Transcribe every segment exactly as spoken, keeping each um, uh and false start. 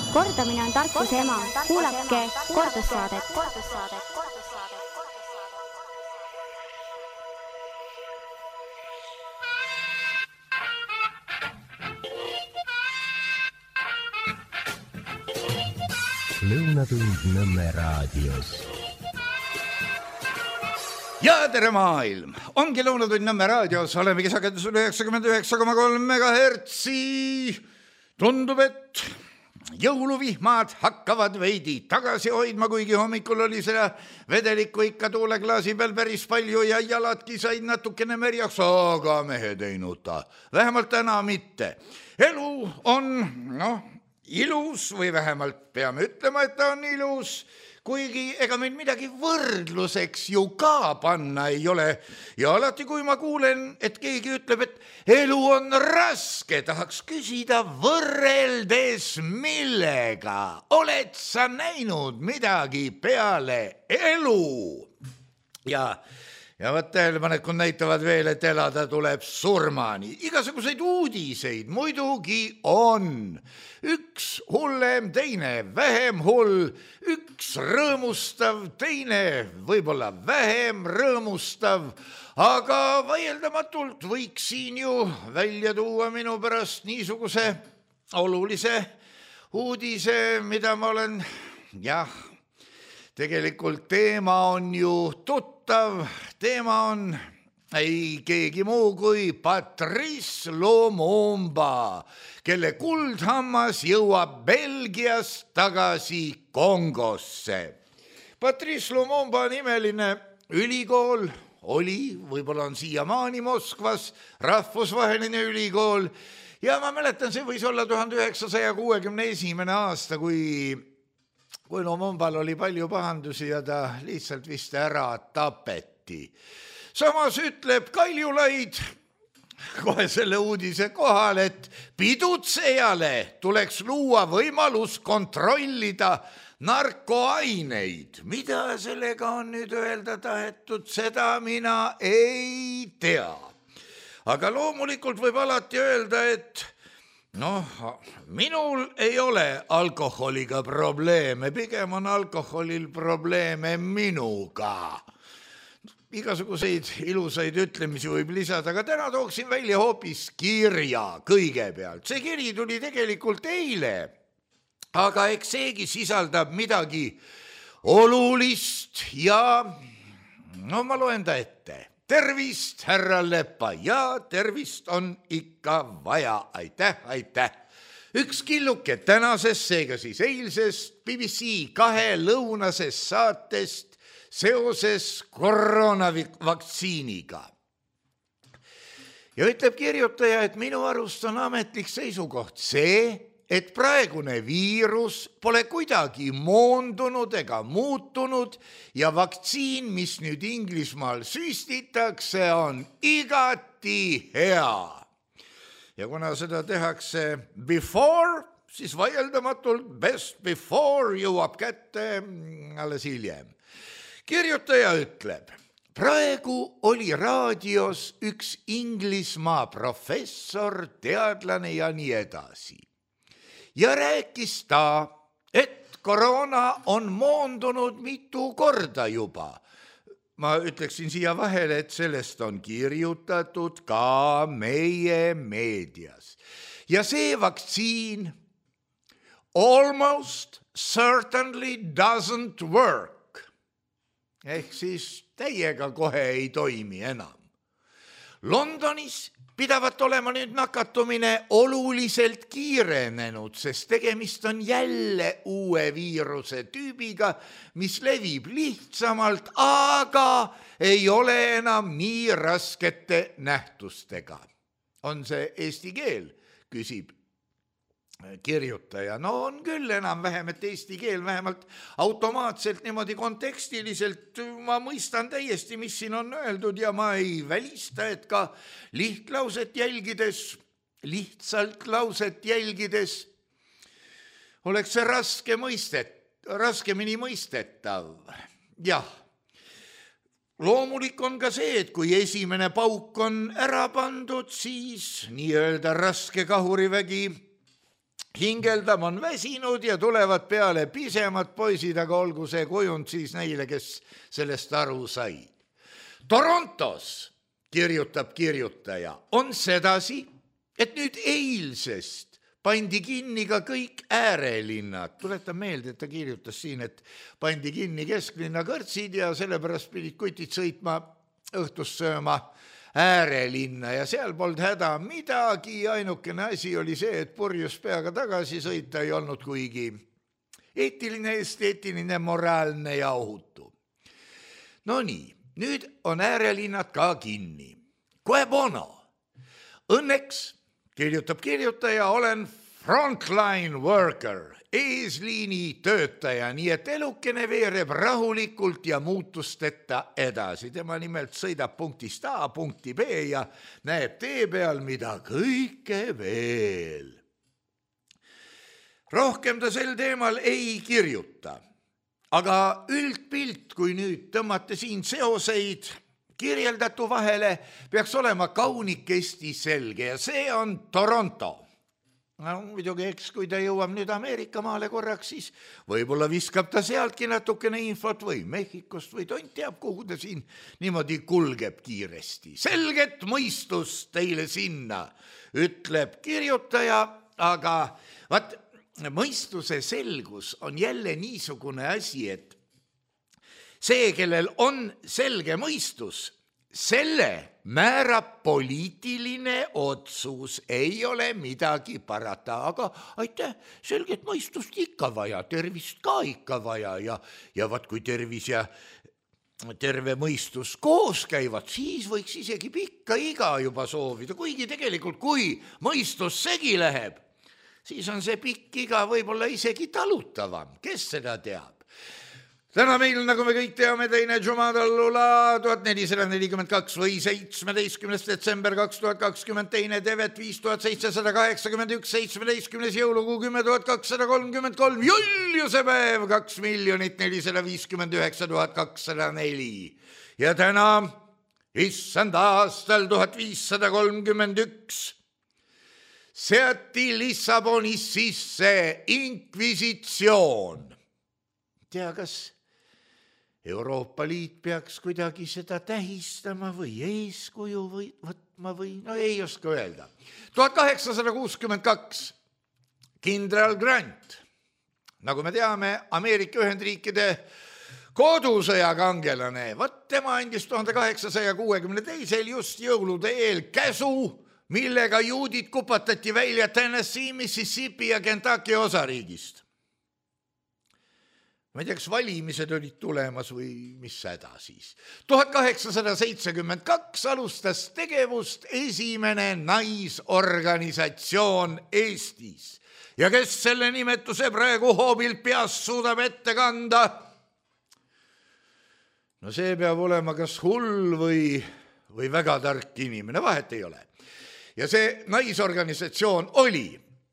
Kordamine on tarkuse ema. Kuulake kordussaadet. Lõunatund Nõmme raadios. Ja tere maailm! Ongi Lõunatund Nõmme raadios. Oleme kisakendusel üheksakümmend üheksa koma kolm megahertsi. Tundub, et jõuluvihmad hakkavad veidi tagasi hoidma, kuigi hommikul oli seda vedelikku ikka tuuleklaasi peal päris palju ja jaladki said natukene märjaks, aga mehed ei nuta. Vähemalt täna mitte. Elu on, noh, ilus või vähemalt peame ütlema, et ta on ilus, kuigi ega meil midagi võrdluseks ju ka panna ei ole. Ja alati, kui ma kuulen, et keegi ütleb, et elu on raske, tahaks küsida võrreldes millega. Oled sa näinud midagi peale elu? Ja Ja võt tähelepanekud näitavad veel, et elada tuleb surmani. Igasuguseid uudiseid muidugi on. Üks hullem, teine vähem hull, üks rõõmustav, teine võib-olla vähem rõõmustav, aga vaieldamatult võiks siin ju välja tuua minu pärast niisuguse olulise uudise, mida ma olen, jah, tegelikult teema on ju tuttav, teema on ei keegi muu kui Patrice Lumumba, kelle kuldhammas jõuab Belgiast tagasi Kongosse. Patrice Lumumba nimeline ülikool oli, võib-olla on siiamaani Moskvas, rahvusvaheline ülikool ja ma mäletan, see võis olla tuhande üheksasaja kuuekümne esimene aasta, kui kui Lumumbal oli palju pahandusi ja ta lihtsalt vist ära tapeti. Samas ütleb Kaljulaid kohe selle uudise kohal, et pidutsejale tuleks luua võimalus kontrollida narkoaineid. Mida sellega on nüüd öelda tahetud, seda mina ei tea. Aga loomulikult võib alati öelda, et noh, minul ei ole alkoholiga probleeme, pigem on alkoholil probleeme minuga. Igasuguseid ilusaid ütlemisi võib lisada, aga täna tooksin välja hoopis kirja kõigepealt. See kiri tuli tegelikult eile, aga eks seegi sisaldab midagi olulist ja no ma loen ta ette. Tervist, härra Leppa, ja tervist on ikka vaja. Aitäh, aitäh. Üks killuke tänasest, seega siis eilsest B B C kahe lõunasest saatest seoses koronavaktsiiniga. Ja ütleb kirjutaja, et minu arust on ametlik seisukoht see, et praegune viirus pole kuidagi moondunud ega muutunud ja vaktsiin, mis nüüd Inglismaal süstitakse, on igati hea. Ja kuna seda tehakse before, siis vaieldamatult best before jõuab kätte alles hiljem. Kirjutaja ütleb, praegu oli raadios üks Inglismaa professor, teadlane ja nii edasi. Ja rääkis ta, et koroona on moondunud mitu korda juba. Ma ütleksin siia vahele, et sellest on kirjutatud ka meie meedias. Ja see vaktsiin almost certainly doesn't work. Ehk siis täiega kohe ei toimi enam. Londonis pidavat olema nüüd nakatumine oluliselt kiirenenud, sest tegemist on jälle uue viiruse tüübiga, mis levib lihtsamalt, aga ei ole enam nii raskete nähtustega. On see eesti keel, küsib kirjutaja. No on küll enam vähem, et eesti keel vähemalt automaatselt niimoodi kontekstiliselt ma mõistan täiesti, mis siin on öeldud ja ma ei välista, et ka lihtlauset jälgides, lihtsalt lauset jälgides oleks see raske mõistet, raskemini mõistetav. Jah, loomulik on ka see, et kui esimene pauk on ära pandud, siis nii-öelda raske kahurivägi hingeldama on väsinud ja tulevad peale pisemad poisid, aga olgu see kujund siis neile, kes sellest aru sai. Torontos, kirjutab kirjutaja, on sedasi, et nüüd eilsest pandi kinni ka kõik äärelinnad. Tuletan meelde, et ta kirjutas siin, et pandi kinni kesklinna kõrtsid ja sellepärast pidid kutid sõitma õhtus sööma äärelinna ja seal polnud häda midagi. Ainukene asi oli see, et purjus peaga tagasi sõita ei olnud kuigi eetiline, esteetiline, moraalne ja ohutu. No nii, nüüd on äärelinnad ka kinni. Quo bono? Õnneks, kirjutab kirjutaja, olen frontline worker, eesliini töötaja, nii et elukene veereb rahulikult ja muutusteta edasi. Tema nimelt sõidab punktist A punkti B ja näeb tee peal, mida kõike veel. Rohkem ta sel teemal ei kirjuta, aga üldpilt, kui nüüd tõmmata siin seoseid kirjeldatu vahele, peaks olema kaunikesti selge ja see on Toronto. No, muidugi, eks, kui ta jõuab nüüd Ameerika maale korraks, siis võib-olla viskab ta sealtki natukene infot või Mehhikost või tont teab, kuhu ta siin niimoodi kulgeb kiiresti. Selget mõistust teile sinna, ütleb kirjutaja, aga vaat, mõistuse selgus on jälle niisugune asi, et see, kellel on selge mõistus, selle määrab poliitiline otsus, ei ole midagi parata, aga aitäh, selget mõistust ikka vaja, tervist ka ikka vaja ja, ja vaat kui tervis ja terve mõistus koos käivad, siis võiks isegi pikka iga juba soovida, kuigi tegelikult kui mõistus segi läheb, siis on see pikk iga võib-olla isegi talutavam, kes seda teab. Täna meil, nagu me kõik teame, teine Jumadallula tuhat nelisada nelikümmend kaks või seitsmeteistkümnes detsember kaks tuhat kakskümmend teine tevet viis tuhat seitsesada kaheksakümmend üks, seitsmeteistkümnes jõulukuu kümme tuhat kakssada kolmkümmend kolm, Juliuse päev kaks miljonit nelisada viiskümmend üheksa tuhat kakssada neli. Ja täna, issand aastal tuhat viissada kolmkümmend üks, seati Lissabonis sisse inkvisitsioon. Tea, kas Euroopa Liit peaks kuidagi seda tähistama või eeskuju või võtma või, no ei oska öelda. tuhat kaheksasada kuuskümmend kaks, kindral Grant, nagu me teame, Ameerika Ühendriikide kodusõja kangelane, võt tema andis tuhande kaheksasaja kuuekümne teisel just jõulude eel käsu, millega juudid kupatati välja Tennessee, Mississippi ja Kentucky osariigist. Ma ei tea, kas valimised olid tulemas või mis häda siis. tuhat kaheksasada seitsekümmend kaks alustas tegevust esimene naisorganisatsioon Eestis. Ja kes selle nimetuse praegu hoobilt peast suudab ette kanda? No see peab olema kas hull või, või väga tark inimene, vahet ei ole. Ja see naisorganisatsioon oli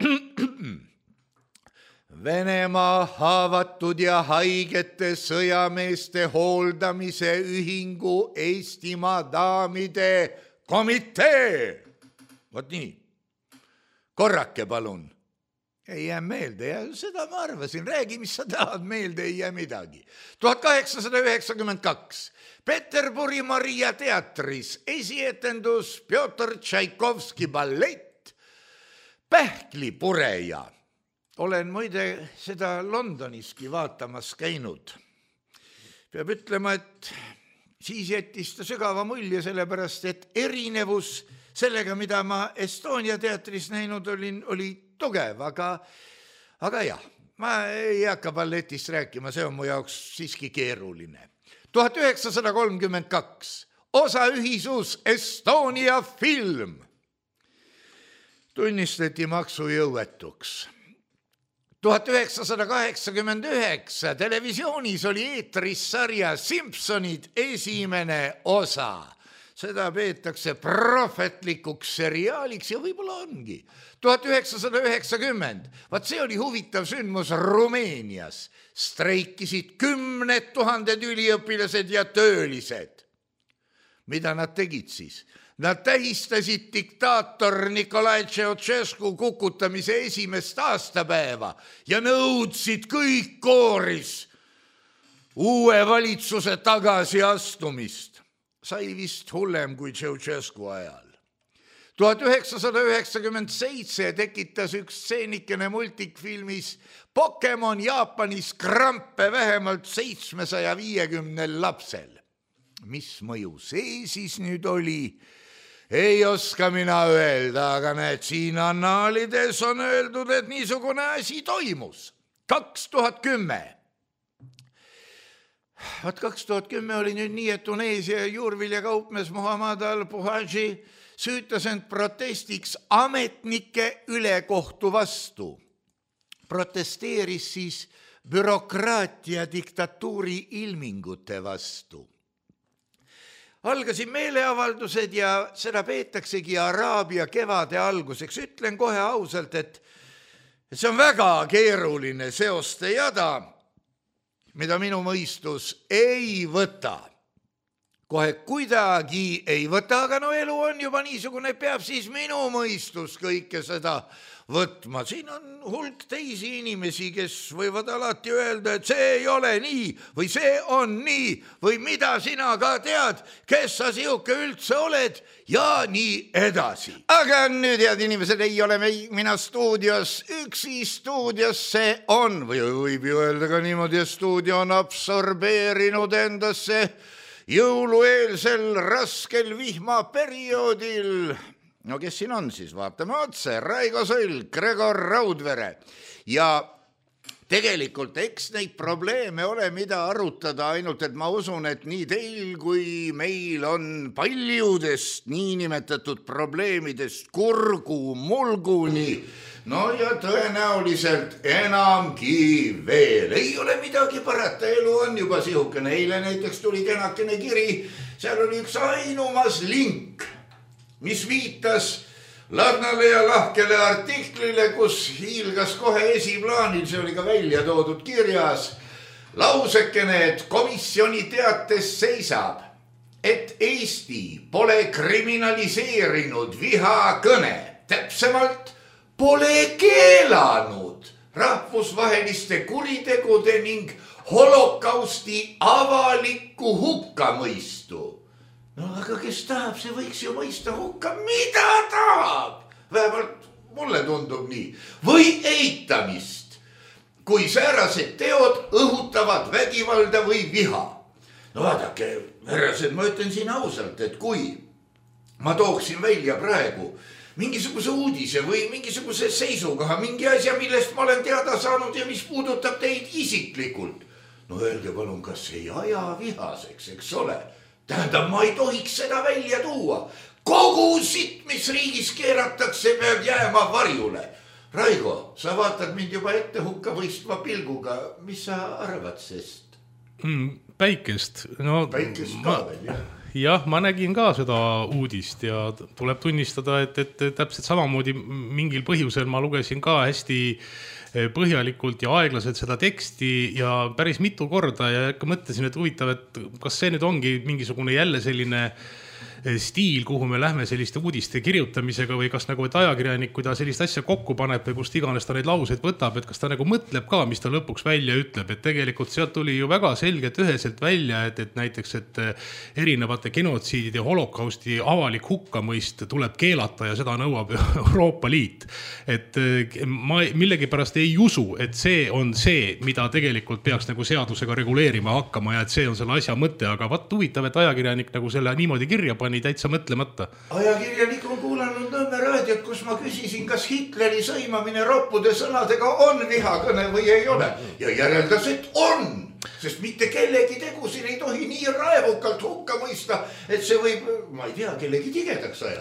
Venemaa haavatud ja haigete sõjameeste hooldamise ühingu Eestimaa daamide komitee. Vot nii. Korrake palun. Ei jää meelde ja seda ma arvasin. Räägi, mis sa tahad, meelde ei jää midagi. tuhat kaheksasada üheksakümmend kaks. Peterburi Maria teatris esietendus Pjotr Tšaikovski ballett Pähklipureja. Olen muide seda Londoniski vaatamas käinud. Peab ütlema, et siis jättis ta sügava mulje, sellepärast, et erinevus sellega, mida ma Estonia teatris näinud olin, oli tugev, aga, aga jah, ma ei hakka balletist rääkima, see on mu jaoks siiski keeruline. tuhat üheksasada kolmkümmend kaks, osaühisus Estonia film tunnistati maksujõuetuks. tuhat üheksasada kaheksakümmend üheksa televisioonis oli eetris sarja Simpsonid esimene osa. Seda peetakse prohvetlikuks seriaaliks ja võib-olla ongi. tuhat üheksasada üheksakümmend, vaat see oli huvitav sündmus Rumeenias. Streikisid kümned tuhanded üliõpilased ja töölised. Mida nad tegid siis? Nad tähistasid diktaator Nikolai Ceausescu kukutamise esimest aastapäeva ja nõudsid kõik kooris uue valitsuse tagasiastumist. Sai vist hullem kui Ceausescu ajal. tuhat üheksasada üheksakümmend seitse tekitas üks stseenikene multikfilmis Pokemon Jaapanis krampe vähemalt seitsmesaja viiekümnel lapsel. Mis mõju see siis nüüd oli? Ei oska mina öelda, aga näed, siin annaalides on öeldud, et niisugune asi toimus. kaks tuhat kümme. Vaat kaks tuhat kümme oli nüüd nii, et Tuneesia juurvilja kaupmees Muhammad al-Buhaji süütas end protestiks ametnike ülekohtu vastu. Protesteeris siis bürokraatia diktatuuri ilmingute vastu. Algasid meeleavaldused ja seda peetaksegi Araabia kevade alguseks. Ütlen kohe ausalt, et see on väga keeruline seoste jada, mida minu mõistus ei võta. Kohe kuidagi ei võta, aga no elu on juba niisugune, peab siis minu mõistus kõike seda võtma. Siin on hulk teisi inimesi, kes võivad alati öelda, et see ei ole nii või see on nii või mida sina ka tead, kes sa siuke üldse oled ja nii edasi. Aga nüüd, head inimesed, ei ole mina stuudios üksi, stuudios see on või võib ju öelda ka niimoodi, et stuudio on absorbeerinud endasse jõulueelsel raskel vihmaperioodil. No kes siin on siis? Vaatame otse. Raigo Sõlg, Gregor Raudvere. Ja tegelikult eks neid probleeme ole mida arutada, ainult et ma usun, et nii teil kui meil on paljudest niinimetatud probleemidest kurgu mulguni. No ja tõenäoliselt enamgi veel. Ei ole midagi parata, elu on juba sihukene. Eile näiteks tuli kenakene kiri, seal oli üks ainumas link, mis viitas Ladnale ja lahkele artiklile, kus hiilgas kohe esiplaanil, see oli ka välja toodud kirjas, lausekene, et komisjoni teates seisab, et Eesti pole kriminaliseerinud vihakõne, täpsemalt pole keelanud rahvusvaheliste kuritegude ning holokausti avalikku hukkamõistu. No aga kes tahab, see võiks ju mõista hukka, mida tahab. Vähemalt mulle tundub nii. Või eitamist, kui säärased teod õhutavad vägivalda või viha. No vaadake, härrased, ma ütlen siin ausalt, et kui ma tooksin välja praegu mingisuguse uudise või mingisuguse seisukoha, mingi asja, millest ma olen teada saanud ja mis puudutab teid isiklikult. No öelge palun, kas ei aja vihaseks, eks ole? Tähendab, ma ei tohiks seda välja tuua. Kogu sitt, mis riigis keeratakse, peab jääma varjule. Raigo, sa vaatad mind juba ette hukka võistva pilguga. Mis sa arvad sest? Mm, päikest. No, päikest ka veel, jah. Jah, ma nägin ka seda uudist ja tuleb tunnistada, et, et täpselt samamoodi mingil põhjusel ma lugesin ka hästi põhjalikult ja aeglaselt seda teksti ja päris mitu korda ja ikka mõtlesin, et huvitav, et kas see nüüd ongi mingisugune jälle selline stiil, kuhu me lähme selliste uudiste kirjutamisega või kas nagu, et ajakirjanik, kui ta sellist asja kokku paneb või kust iganes ta neid lauseid võtab, et kas ta nagu mõtleb ka, mis ta lõpuks välja ütleb, et tegelikult sealt tuli ju väga selgelt üheselt välja, et, et näiteks, et erinevate genotsiidide ja holokausti avalik hukkamõist tuleb keelata ja seda nõuab Euroopa Liit. Et ma millegi pärast ei usu, et see on see, mida tegelikult peaks nagu seadusega reguleerima hakkama ja et see on selle asja mõte, aga vaat huvitav, et ajakirjanik nagu selle niimoodi kirja pani täitsa mõtlemata. Ajakirjanik on kuulanud Nõmme raadiot, kus ma küsisin, kas Hitleri sõimamine roppude sõnadega on vihakõne või ei ole. Ja järeldas, et on, sest mitte kellegi tegusid ei tohi nii raevukalt hukka mõista, et see võib, ma ei tea, kellegi tigedaks ajada.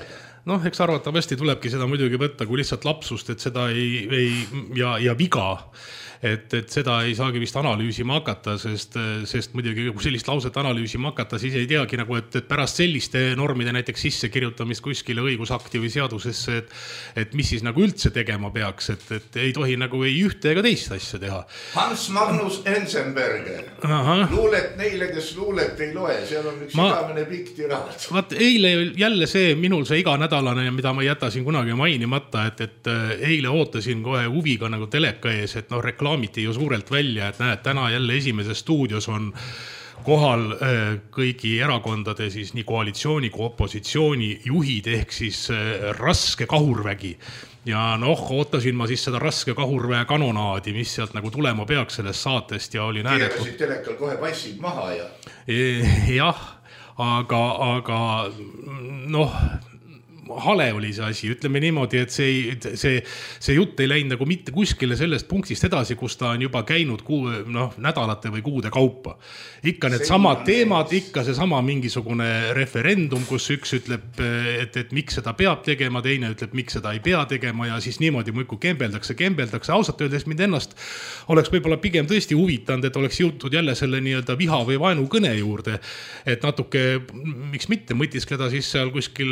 noh, eks arvatavasti tulebki seda muidugi võtta kui lihtsalt lapsust, et seda ei, ei ja, ja viga, et, et seda ei saagi vist analüüsima hakata, sest, sest muidugi kui sellist lauset analüüsima hakata, siis ei teagi nagu, et, et pärast selliste normide näiteks sisse kirjutamist kuskile õigusakti või seadusesse, et, et mis siis nagu üldse tegema peaks, et, et ei tohi nagu ei ühte ega teist asja teha. Hans Magnus Ensenberger. Luulet neile, kes luulet ei loe, seal on üks ma... igamene pikk tiraad. Vaat eile jälle see minul see iganädalane, mida ma jätasin kunagi mainimata, et, et eile ootasin kohe huviga nagu teleka ees, et noh, reklaamiti ju suurelt välja, et näed, täna jälle esimeses stuudios on kohal kõigi erakondade siis nii koalitsiooni kui opositsiooni juhid ehk siis raske kahurvägi. Ja noh, ootasin ma siis seda raske kahurväe kanonaadi, mis sealt nagu tulema peaks sellest saatest ja oli näedetud. Keerasid telekal kohe passid maha ja... Jah, aga, aga noh... hale oli see asi, ütleme niimoodi, et see, see, see jutt ei läinud nagu mitte kuskile sellest punktist edasi, kus ta on juba käinud kuu, noh, nädalate või kuude kaupa. Ikka need samad teemad, ikka see sama mingisugune referendum, kus üks ütleb, et, et miks seda peab tegema, teine ütleb, miks seda ei pea tegema ja siis niimoodi muiku kembeldakse, kembeldakse. Ausalt öeldes mind ennast oleks võib-olla pigem tõesti huvitanud, et oleks jõutud jälle selle nii-öelda viha või vaenu kõne juurde, et natuke, miks mitte mõtiskleda siis seal kuskil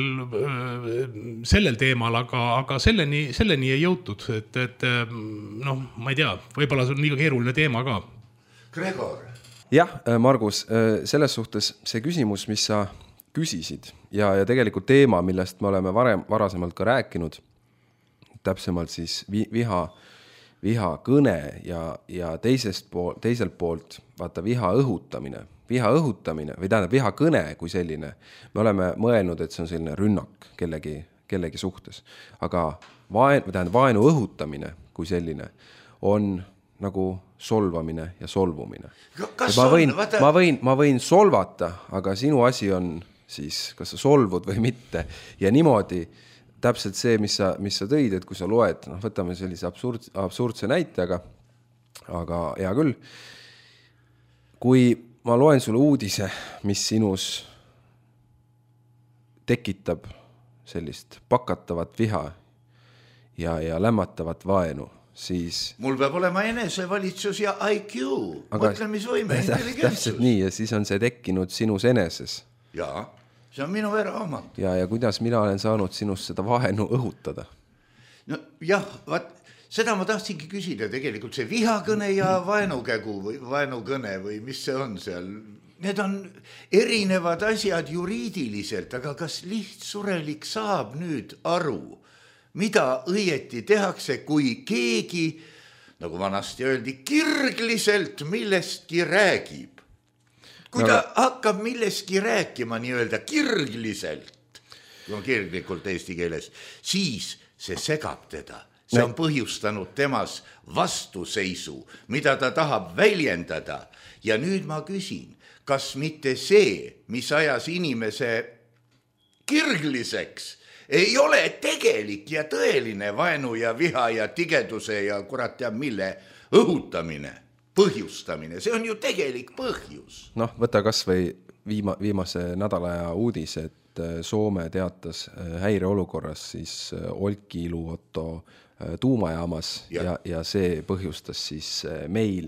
sellel teemal, aga, aga selleni, selleni ei jõutud, et, et noh, ma ei tea, võib-olla see on liiga keeruline teema ka. Gregor. Jah, Margus, selles suhtes see küsimus, mis sa küsisid ja, ja tegelikult teema, millest me oleme varem, varasemalt ka rääkinud, täpsemalt siis viha, viha kõne ja, ja teisest pool, teiselt poolt vaata viha õhutamine. Viha õhutamine või tähendab viha kõne kui selline, me oleme mõelnud, et see on selline rünnak kellegi, kellegi suhtes. Aga vaen, tähendab, vaenu õhutamine kui selline on nagu solvamine ja solvumine. Kas ma, võin, on, vaata... ma, võin, ma võin solvata, aga sinu asi on siis, kas sa solvud või mitte. Ja niimoodi täpselt see, mis sa, mis sa tõid, et kui sa loed, noh, võtame sellise absurd, absurdse näite, aga, aga hea küll. Kui ma loen sulle uudise, mis sinus tekitab sellist pakatavat viha ja, ja lämmatavat vaenu, siis... Mul peab olema enesevalitsus ja I Q, mõtlemisvõime, intelligentsus. Täpselt nii, ja siis on see tekkinud sinus eneses. Jaa, see on minu eraomand. Ja, ja kuidas mina olen saanud sinust seda vaenu õhutada? No jah, vaat... Seda ma tahtsingi küsida tegelikult see vihakõne ja vaenukägu või vaenukõne või mis see on seal. Need on erinevad asjad juriidiliselt, aga kas lihtsurelik saab nüüd aru, mida õieti tehakse, kui keegi, nagu vanasti öeldi, kirgliselt millestki räägib. Kui ta hakkab millestki rääkima nii-öelda kirgliselt, kui on kirglikult eesti keeles, siis see segab teda. See on põhjustanud temas vastuseisu, mida ta tahab väljendada. Ja nüüd ma küsin, kas mitte see, mis ajas inimese kirgliseks, ei ole tegelik ja tõeline vaenu ja viha ja tigeduse ja kurat teab mille õhutamine, põhjustamine. See on ju tegelik põhjus. Noh, võta kas või viima, viimase nädala uudis, et Soome teatas häireolukorras siis Olkiluoto tuumajaamas ja. Ja, ja see põhjustas siis meil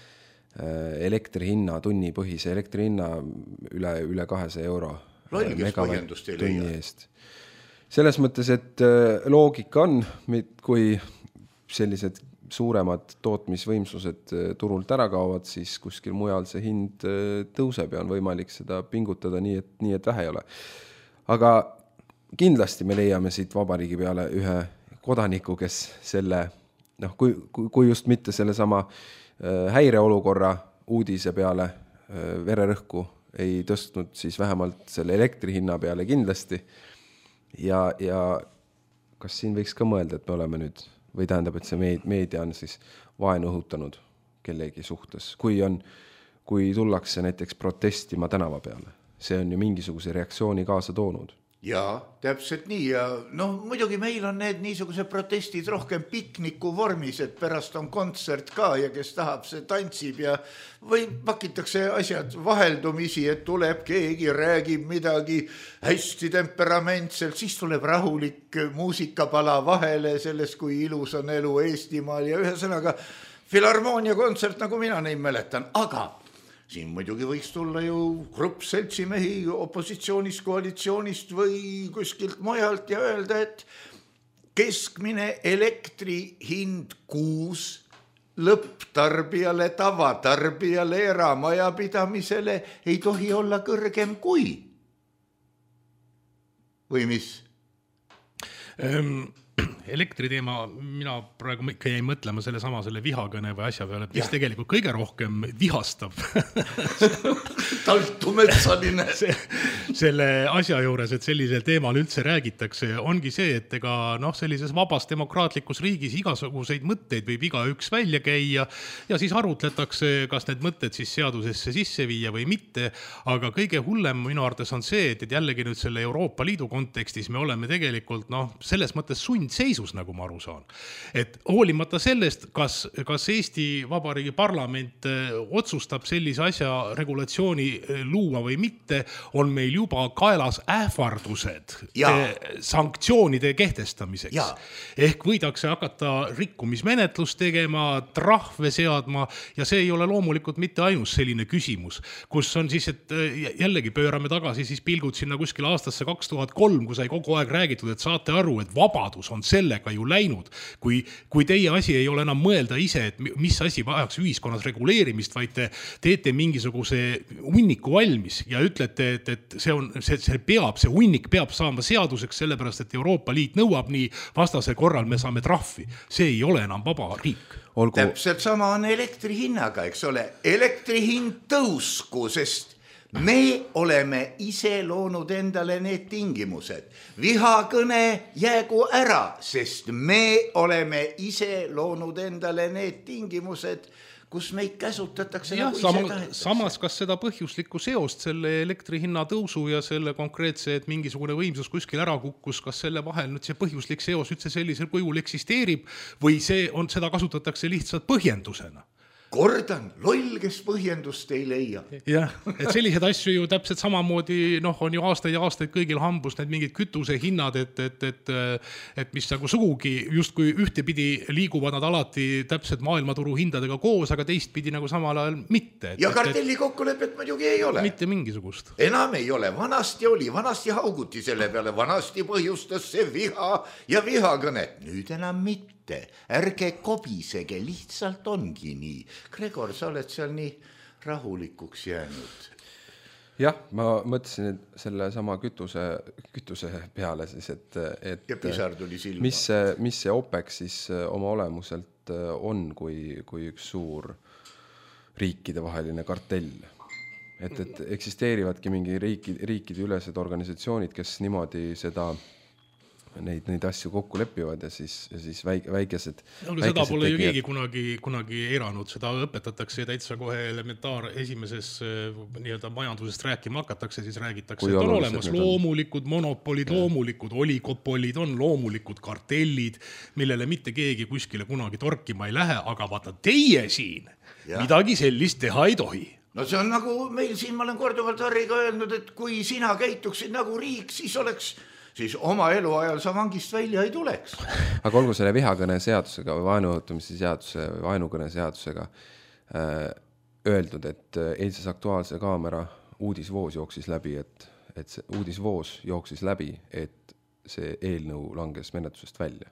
elektri hinna, tunnipõhise elektri hinna üle, üle kahesaja euro megavatt-tunni eest. Selles mõttes, et loogika on, kui sellised suuremad tootmisvõimsused turult ära kaovad, siis kuskil mujal see hind tõuseb ja on võimalik seda pingutada nii, et, nii, et vähe ei ole. Aga kindlasti me leiame siit vabariigi peale ühe kodaniku, kes selle, noh, kui, kui just mitte selle sama häireolukorra uudise peale vererõhku ei tõstnud, siis vähemalt selle elektri hinna peale kindlasti. Ja, ja kas siin võiks ka mõelda, et me oleme nüüd, või tähendab, et see meedia on siis vaenu õhutanud kellegi suhtes. Kui, on, kui tullakse näiteks protestima tänava peale, see on ju mingisuguse reaktsiooni kaasa toonud. Jaa, täpselt nii ja noh, muidugi meil on need niisugused protestid rohkem pikniku vormis, et pärast on kontsert ka ja kes tahab, see tantsib ja või pakitakse asjad vaheldumisi, et tuleb keegi, räägib midagi hästi temperamentselt, siis tuleb rahulik muusikapala vahele sellest, kui ilus on elu Eestimaal ja ühesõnaga filharmoonia kontsert, nagu mina neid mäletan, aga siin muidugi võiks tulla ju grupp seltsimehi opositsioonist, koalitsioonist või kuskilt mujalt ja öelda, et keskmine elektri hind kuus lõpptarbijale, tavatarbijale, eramajapidamisele ei tohi olla kõrgem kui. Või mis? Ähm... Elektriteema, mina praegu ikka jäin mõtlema selle sama selle vihakõne või asja peale, mis tegelikult kõige rohkem vihastab Taltu metsaline se, selle asja juures, et sellisel teemal üldse räägitakse, ongi see, et ega noh, sellises vabas demokraatlikus riigis igasuguseid mõtteid võib igaüks välja käia ja siis arutletakse, kas need mõtted siis seadusesse sisse viia või mitte, aga kõige hullem minu arvates on see, et, et jällegi nüüd selle Euroopa Liidu kontekstis me oleme tegelikult noh, selles mõttes sundseisus, nagu ma aru saan. Et hoolimata sellest, kas, kas Eesti Vabariigi parlament otsustab sellise asja regulatsiooni luua või mitte, on meil juba kaelas ähvardused ja. sanktsioonide kehtestamiseks. Ja. Ehk võidakse hakata rikkumismenetlust tegema, trahve seadma ja see ei ole loomulikult mitte ainus selline küsimus, kus on siis, et jällegi pöörame tagasi siis pilgud sinna kuskil aastasse kaks tuhat kolm, kui sai kogu aeg räägitud, et saate aru, et vabadus on sellega ju läinud. Kui, kui teie asi ei ole enam mõelda ise, et mis asi vajaks ühiskonnas reguleerimist, vaid te teete mingisuguse hunniku valmis ja ütlete, et, et see, on, see, see peab, see hunnik peab saama seaduseks sellepärast, et Euroopa Liit nõuab nii, vastase korral me saame trahvi. See ei ole enam vaba riik. Olgu... Täpselt sama on elektri hinnaga, eks ole. Elektri hind tõusku, sest me oleme ise loonud endale need tingimused. Vihakõne jäägu ära, sest me oleme ise loonud endale need tingimused, kus meid käsutatakse ja, nagu sama, ise tahetakse. Samas, kas seda põhjuslikku seost selle elektri hinna tõusu ja selle konkreetse, et mingisugune võimsus kuskil ära kukkus, kas selle vahel nüüd see põhjuslik seos üldse sellisel kujul eksisteerib või see on, seda kasutatakse lihtsalt põhjendusena? Kordan, loll, kes põhjendust ei leia. Jah, et sellised asju ju täpselt samamoodi, noh, on ju aastaid ja aastaid kõigil hambus need mingid kütuse hinnad, et, et, et, et mis nagu sugugi justkui ühtepidi liiguvad nad alati täpselt maailmaturu hindadega koos, aga teistpidi nagu samal ajal mitte. Et, ja kartelli kokkulepet muidugi ei ole. Mitte mingisugust. Enam ei ole, vanasti oli, vanasti hauguti selle peale, vanasti põhjustas see viha ja vihakõnet, nüüd enam mitte. Ärge kobisege, lihtsalt ongi nii. Gregor, sa oled seal nii rahulikuks jäänud. Jah, ma mõtlesin selle sama kütuse, kütuse peale siis, et, et ja pisar tuli silma. Mis see, mis see OPEC siis oma olemuselt on, kui, kui üks suur riikide vaheline kartell. Et, et eksisteerivadki mingi riiki, riikide ülesed organisatsioonid, kes niimoodi seda Neid, neid asju kokku lepivad ja siis, ja siis väik, väikesed no, seda pole ju keegi kunagi, kunagi eiranud, seda õpetatakse täitsa kohe elementaar esimeses nii-öelda majandusest rääkima hakatakse, siis räägitakse, et on olemas loomulikud monopolid, ja. loomulikud oligopolid, on loomulikud kartellid, millele mitte keegi kuskile kunagi torkima ei lähe, aga vaata teie siin ja. midagi sellist teha ei tohi. No see on nagu meil siin, ma olen korduvalt Harriga öelnud, et kui sina käituksid nagu riik, siis oleks siis oma eluajal sa vangist välja ei tuleks. Aga olgu selle vihakõne seadusega või vaenuõhutamise seaduse või vaenukõne seadusega äh, öeldud, et eilses Aktuaalse Kaamera uudisvoos jooksis läbi, et, et see uudisvoos jooksis läbi, et see eelnõu langes menetlusest välja.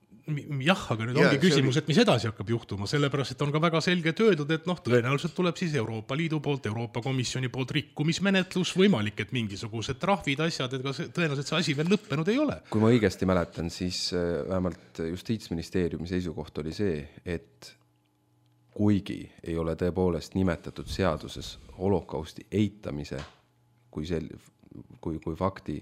Jah, aga nüüd ongi ja, küsimus, oli... et mis edasi hakkab juhtuma, sellepärast, et on ka väga selgelt öeldud, et noh, tõenäoliselt tuleb siis Euroopa Liidu poolt, Euroopa Komisjoni poolt rikkumismenetlus, võimalik, et mingisugused trahvid, asjad, et see, tõenäoliselt see asi veel lõppenud ei ole. Kui ma õigesti mäletan, siis vähemalt Justiitsministeeriumi seisukoht oli see, et kuigi ei ole tõepoolest nimetatud seaduses holokausti eitamise kui, sel, kui, kui fakti,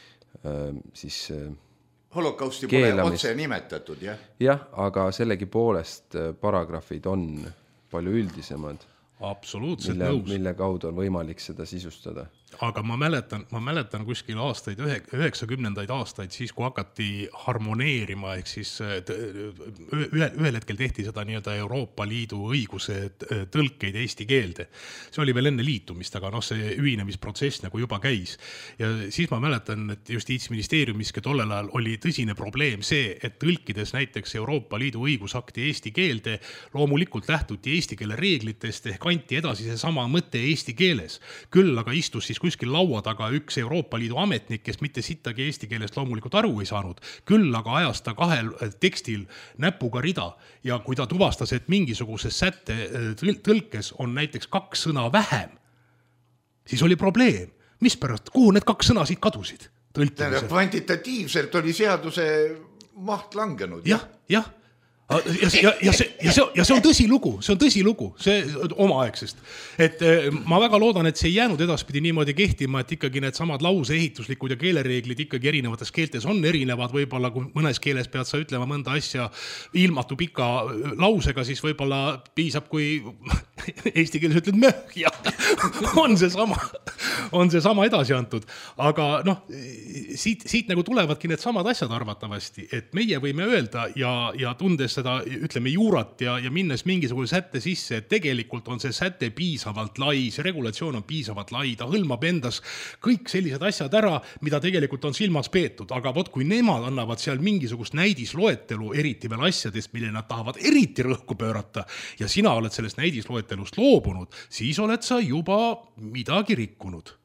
siis holokausti pole otse nimetatud, jah? Jah, aga sellegi poolest paragrahvid on palju üldisemad. Absoluutselt mille, nõus. Mille kaudu on võimalik seda sisustada. aga ma mäletan, ma mäletan kuskil aastaid, üheksakümnendaid aastaid, siis kui hakati harmoneerima, ehk siis ühel, ühel hetkel tehti seda nii-öelda Euroopa Liidu õiguse tõlkeid eesti keelde. See oli veel enne liitumist, aga noh, see ühinemisprotsess nagu juba käis. Ja siis ma mäletan, et Justiitsministeeriumiski tollel ajal oli tõsine probleem see, et tõlkides näiteks Euroopa Liidu õigusakti eesti keelde, loomulikult lähtuti eesti keele reeglitest ehk anti edasi see sama mõte eesti keeles. Küll aga istus siis kuskil laua taga üks Euroopa Liidu ametnik, kes mitte sittagi eesti keelest loomulikult aru ei saanud. Küll aga ajas ta kahel tekstil näpuga rida ja kui ta tuvastas, et mingisuguses sätte tõlkes on näiteks kaks sõna vähem, siis oli probleem. Mispärast? Kuhu need kaks sõna siit kadusid? Kvantitatiivselt oli seaduse maht langenud. Jah, jah. Ja, ja, ja, see, ja, see, ja see on tõsilugu, see on tõsilugu, see omaaegsest. Et ma väga loodan, et see ei jäänud edaspidi niimoodi kehtima, et ikkagi need samad lause ehituslikud ja keelereeglid ikkagi erinevates keeltes on erinevad, võib-olla kui mõnes keeles pead sa ütlema mõnda asja ilmatu pika lausega, siis võib-olla piisab, kui eesti keeles ütled möh, ja on see sama, on see sama edasi antud. Aga noh, siit, siit nagu tulevadki need samad asjad arvatavasti, et meie võime öelda ja, ja tundes seda, ütleme, juurat ja, ja minnes mingisugune sätte sisse, et tegelikult on see sätte piisavalt lai, see regulatsioon on piisavalt lai, ta hõlmab endas kõik sellised asjad ära, mida tegelikult on silmas peetud, aga vot kui nemad annavad seal mingisugust näidisloetelu eriti veel asjadest, mille nad tahavad eriti rõhku pöörata ja sina oled sellest näidisloetelust loobunud, siis oled sa juba midagi rikkunud.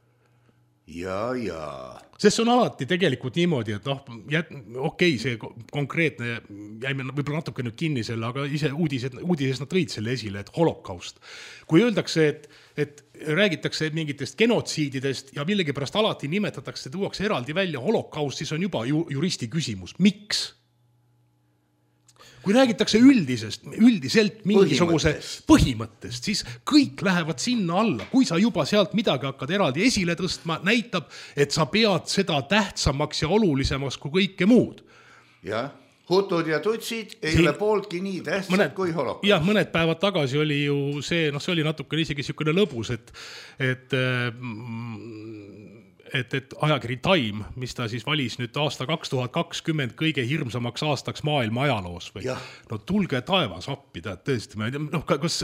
Ja, ja. Sest see on alati tegelikult niimoodi, et noh, okei, okay, see konkreetne jäime võib-olla natuke nüüd kinni selle, aga ise uudised, uudises nad tõid selle esile, et holokaust. Kui öeldakse, et, et räägitakse mingitest genotsiididest ja millegi pärast alati nimetatakse, tuuakse eraldi välja holokaust, siis on juba ju, juristi küsimus. Miks? Kui räägitakse üldisest, üldiselt mingisuguse põhimõttest. põhimõttest, siis kõik lähevad sinna alla. Kui sa juba sealt midagi hakkad eraldi esile tõstma, näitab, et sa pead seda tähtsamaks ja olulisemaks kui kõike muud. Jah, hutud ja tutsid ei see, ole pooltki nii tähtsad mõned, kui holokaust. Jah, mõned päevad tagasi oli ju see, noh, see oli natuke isegi niisugune lõbus, et, et et, et ajakiri Time, mis ta siis valis nüüd aasta kaks tuhat kakskümmend kõige hirmsamaks aastaks maailma ajaloos või? Ja. No tulge taevas appi, tead, tõesti, noh, kas,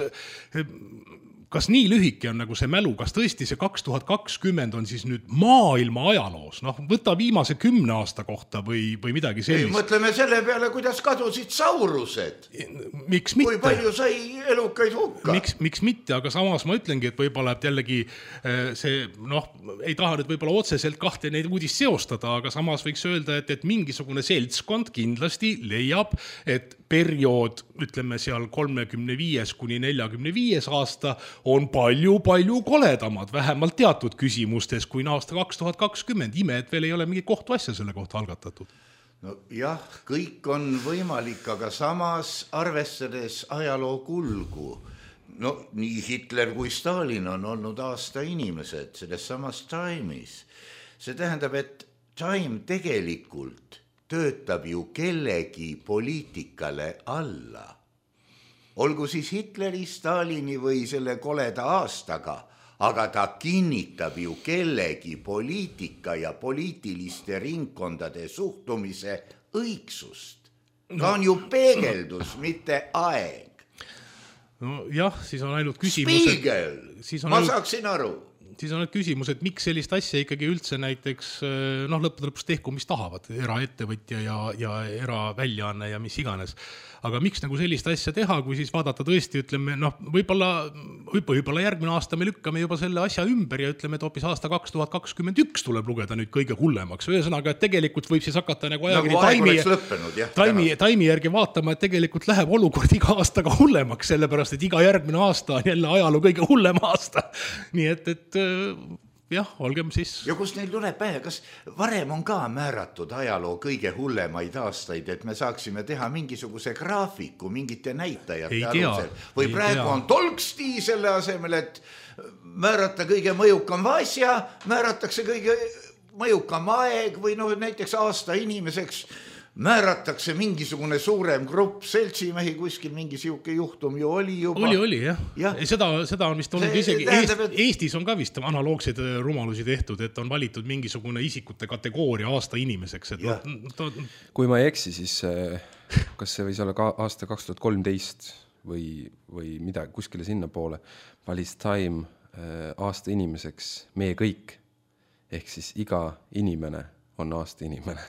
kas nii lühike on nagu see mälu, kas tõesti see kaks tuhat kakskümmend on siis nüüd maailma ajaloos, noh, võta viimase kümne aasta kohta või, või midagi sellist. Ei, mõtleme selle peale, kuidas kadusid saurused. Miks mitte? Kui palju sai elukaid hukka? Miks, miks mitte, aga samas ma ütlengi, et võib-olla et jällegi see, noh, ei taha nüüd võib-olla otseselt kahte neid uudist seostada, aga samas võiks öelda, et, et mingisugune seltskond kindlasti leiab, et periood, ütleme seal kolmekümne viies kuni neljakümne viies aasta on palju-palju koledamad, vähemalt teatud küsimustes kui aasta kaks tuhat kakskümmend. Ime, et veel ei ole mingi kohtu asja selle kohta algatatud. No jah, kõik on võimalik, aga samas arvestades ajaloo kulgu. No nii Hitler kui Stalin on olnud aasta inimesed selles samas Time'is. See tähendab, et Time tegelikult töötab ju kellegi poliitikale alla. Olgu siis Hitleri, Stalini või selle koleda aastaga, aga ta kinnitab ju kellegi poliitika ja poliitiliste ringkondade suhtumise õigsust. Ta on ju peegeldus, mitte aeg. No jah, siis on ainult küsimus. Spiegel, ma ainult... saaksin aru. Siis on need küsimus, et miks sellist asja ikkagi üldse näiteks, noh, lõppude lõpus tehku, mis tahavad, eraettevõtja ja, ja eraväljaanne ja mis iganes. Aga miks nagu sellist asja teha, kui siis vaadata tõesti, ütleme, noh, võib-olla, võib-olla järgmine aasta me lükkame juba selle asja ümber ja ütleme, et hoopis aasta kaks tuhat kakskümmend üks tuleb lugeda nüüd kõige hullemaks. Ühesõnaga, et tegelikult võib siis hakata nagu ajakiri nagu taimi, lõppenud, jah, taimi, taimi järgi vaatama, et tegelikult läheb olukord iga aastaga hullemaks, sellepärast, et iga järgmine aasta on jälle ajaloo kõige hullem aasta. Nii et, et jah, olgem siis. Ja kus neil tuleb pähe, kas varem on ka määratud ajaloo kõige hullemaid aastaid, et me saaksime teha mingisuguse graafiku, mingite näitajate alusel. Või ei praegu tea. On tolksti selle asemel, et määrata kõige mõjukam asja, määratakse kõige mõjukam aeg või no näiteks aasta inimeseks määratakse mingisugune suurem grupp seltsimehi, kuskil mingi siuke juhtum ju oli juba. Oli, oli, jah. Ja. Seda, seda on vist olnud see, isegi tähendab, et... Eestis on ka vist analoogseid rumalusi tehtud, et on valitud mingisugune isikute kategooria aasta inimeseks. Et no, ta... Kui ma ei eksi, siis kas see võis olla ka aasta kaks tuhat kolmteist või, või midagi kuskile sinna poole, valis Time aasta inimeseks meie kõik. Ehk siis iga inimene on aasta inimene.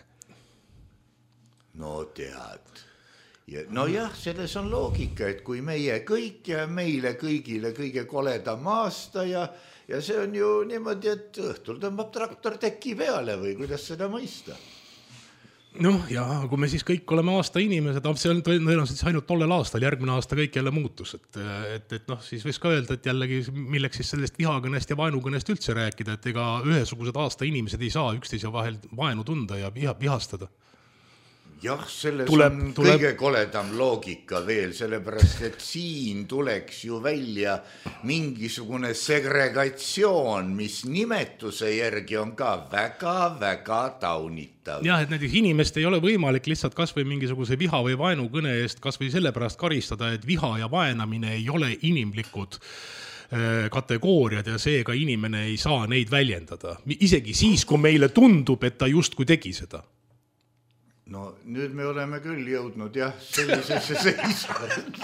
No tead. Ja, no jah, selles on loogika, et kui meie kõik ja meile kõigile kõige koledam aasta ja, ja see on ju niimoodi, et õhtul tõmbab traktor teki peale või kuidas seda mõista? Noh, ja kui me siis kõik oleme aasta inimesed, see on tõenäoliselt ainult tollel aastal, järgmine aasta kõik jälle muutus. Et, et, et noh, siis võis ka öelda, et jällegi milleks siis sellest vihakõnest ja vaenukõnest üldse rääkida, et ega ühesugused aasta inimesed ei saa üksteise vahel vaenu tunda ja viha, vihastada. Jah, selles tuleb, on tuleb... kõige koledam loogika veel, sellepärast, et siin tuleks ju välja mingisugune segregatsioon, mis nimetuse järgi on ka väga-väga taunitav. Jah, et näiteks inimest ei ole võimalik lihtsalt kas või mingisuguse viha või vaenukõne eest kas või sellepärast karistada, et viha ja vaenamine ei ole inimlikud kategooriad ja seega inimene ei saa neid väljendada. Isegi siis, kui meile tundub, et ta justkui tegi seda. No nüüd me oleme küll jõudnud jah sellisesse seisu,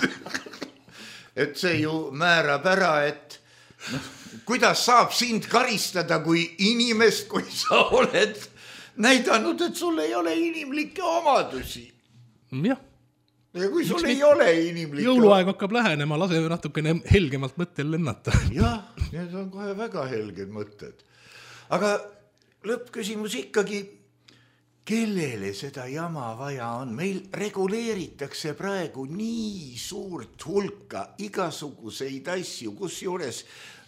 et see ju määrab ära, et no, kuidas saab sind karistada kui inimest, kui sa oled näidanud, et sul ei ole inimlikke omadusi. Jah. Ja kui sul Miks ei ole inimlikke... Jõuluaeg hakkab lähenema, lase natukene helgemalt mõttel lennata. Jah, need on kohe väga helged mõtted. Aga lõppküsimus ikkagi... Kellele seda jama vaja on? Meil reguleeritakse praegu nii suurt hulka igasuguseid asju, kus juures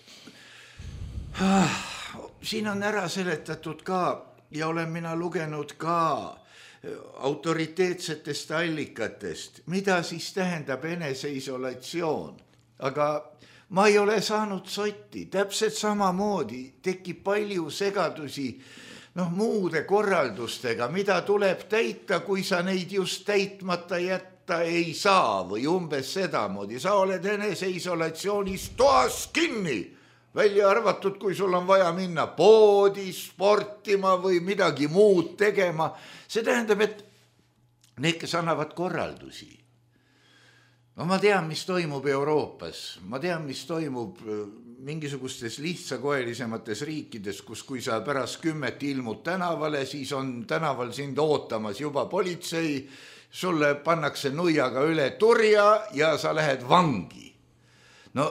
ah, siin on ära seletatud ka ja olen mina lugenud ka autoriteetsetest allikatest, mida siis tähendab eneseisolatsioon. Aga ma ei ole saanud sotti, täpselt samamoodi tekib palju segadusi noh, muude korraldustega, mida tuleb täita, kui sa neid just täitmata jätta ei saa või umbes sedamoodi. Sa oled eneseisolatsioonis toas kinni, välja arvatud, kui sul on vaja minna poodi, sportima või midagi muud tegema. See tähendab, et need, kes annavad korraldusi. No ma tean, mis toimub Euroopas, ma tean, mis toimub mingisugustes lihtsakoelisemates riikides, kus kui sa pärast kümmet ilmud tänavale, siis on tänaval sind ootamas juba politsei, sulle pannakse nuiaga üle turja ja sa lähed vangi. No,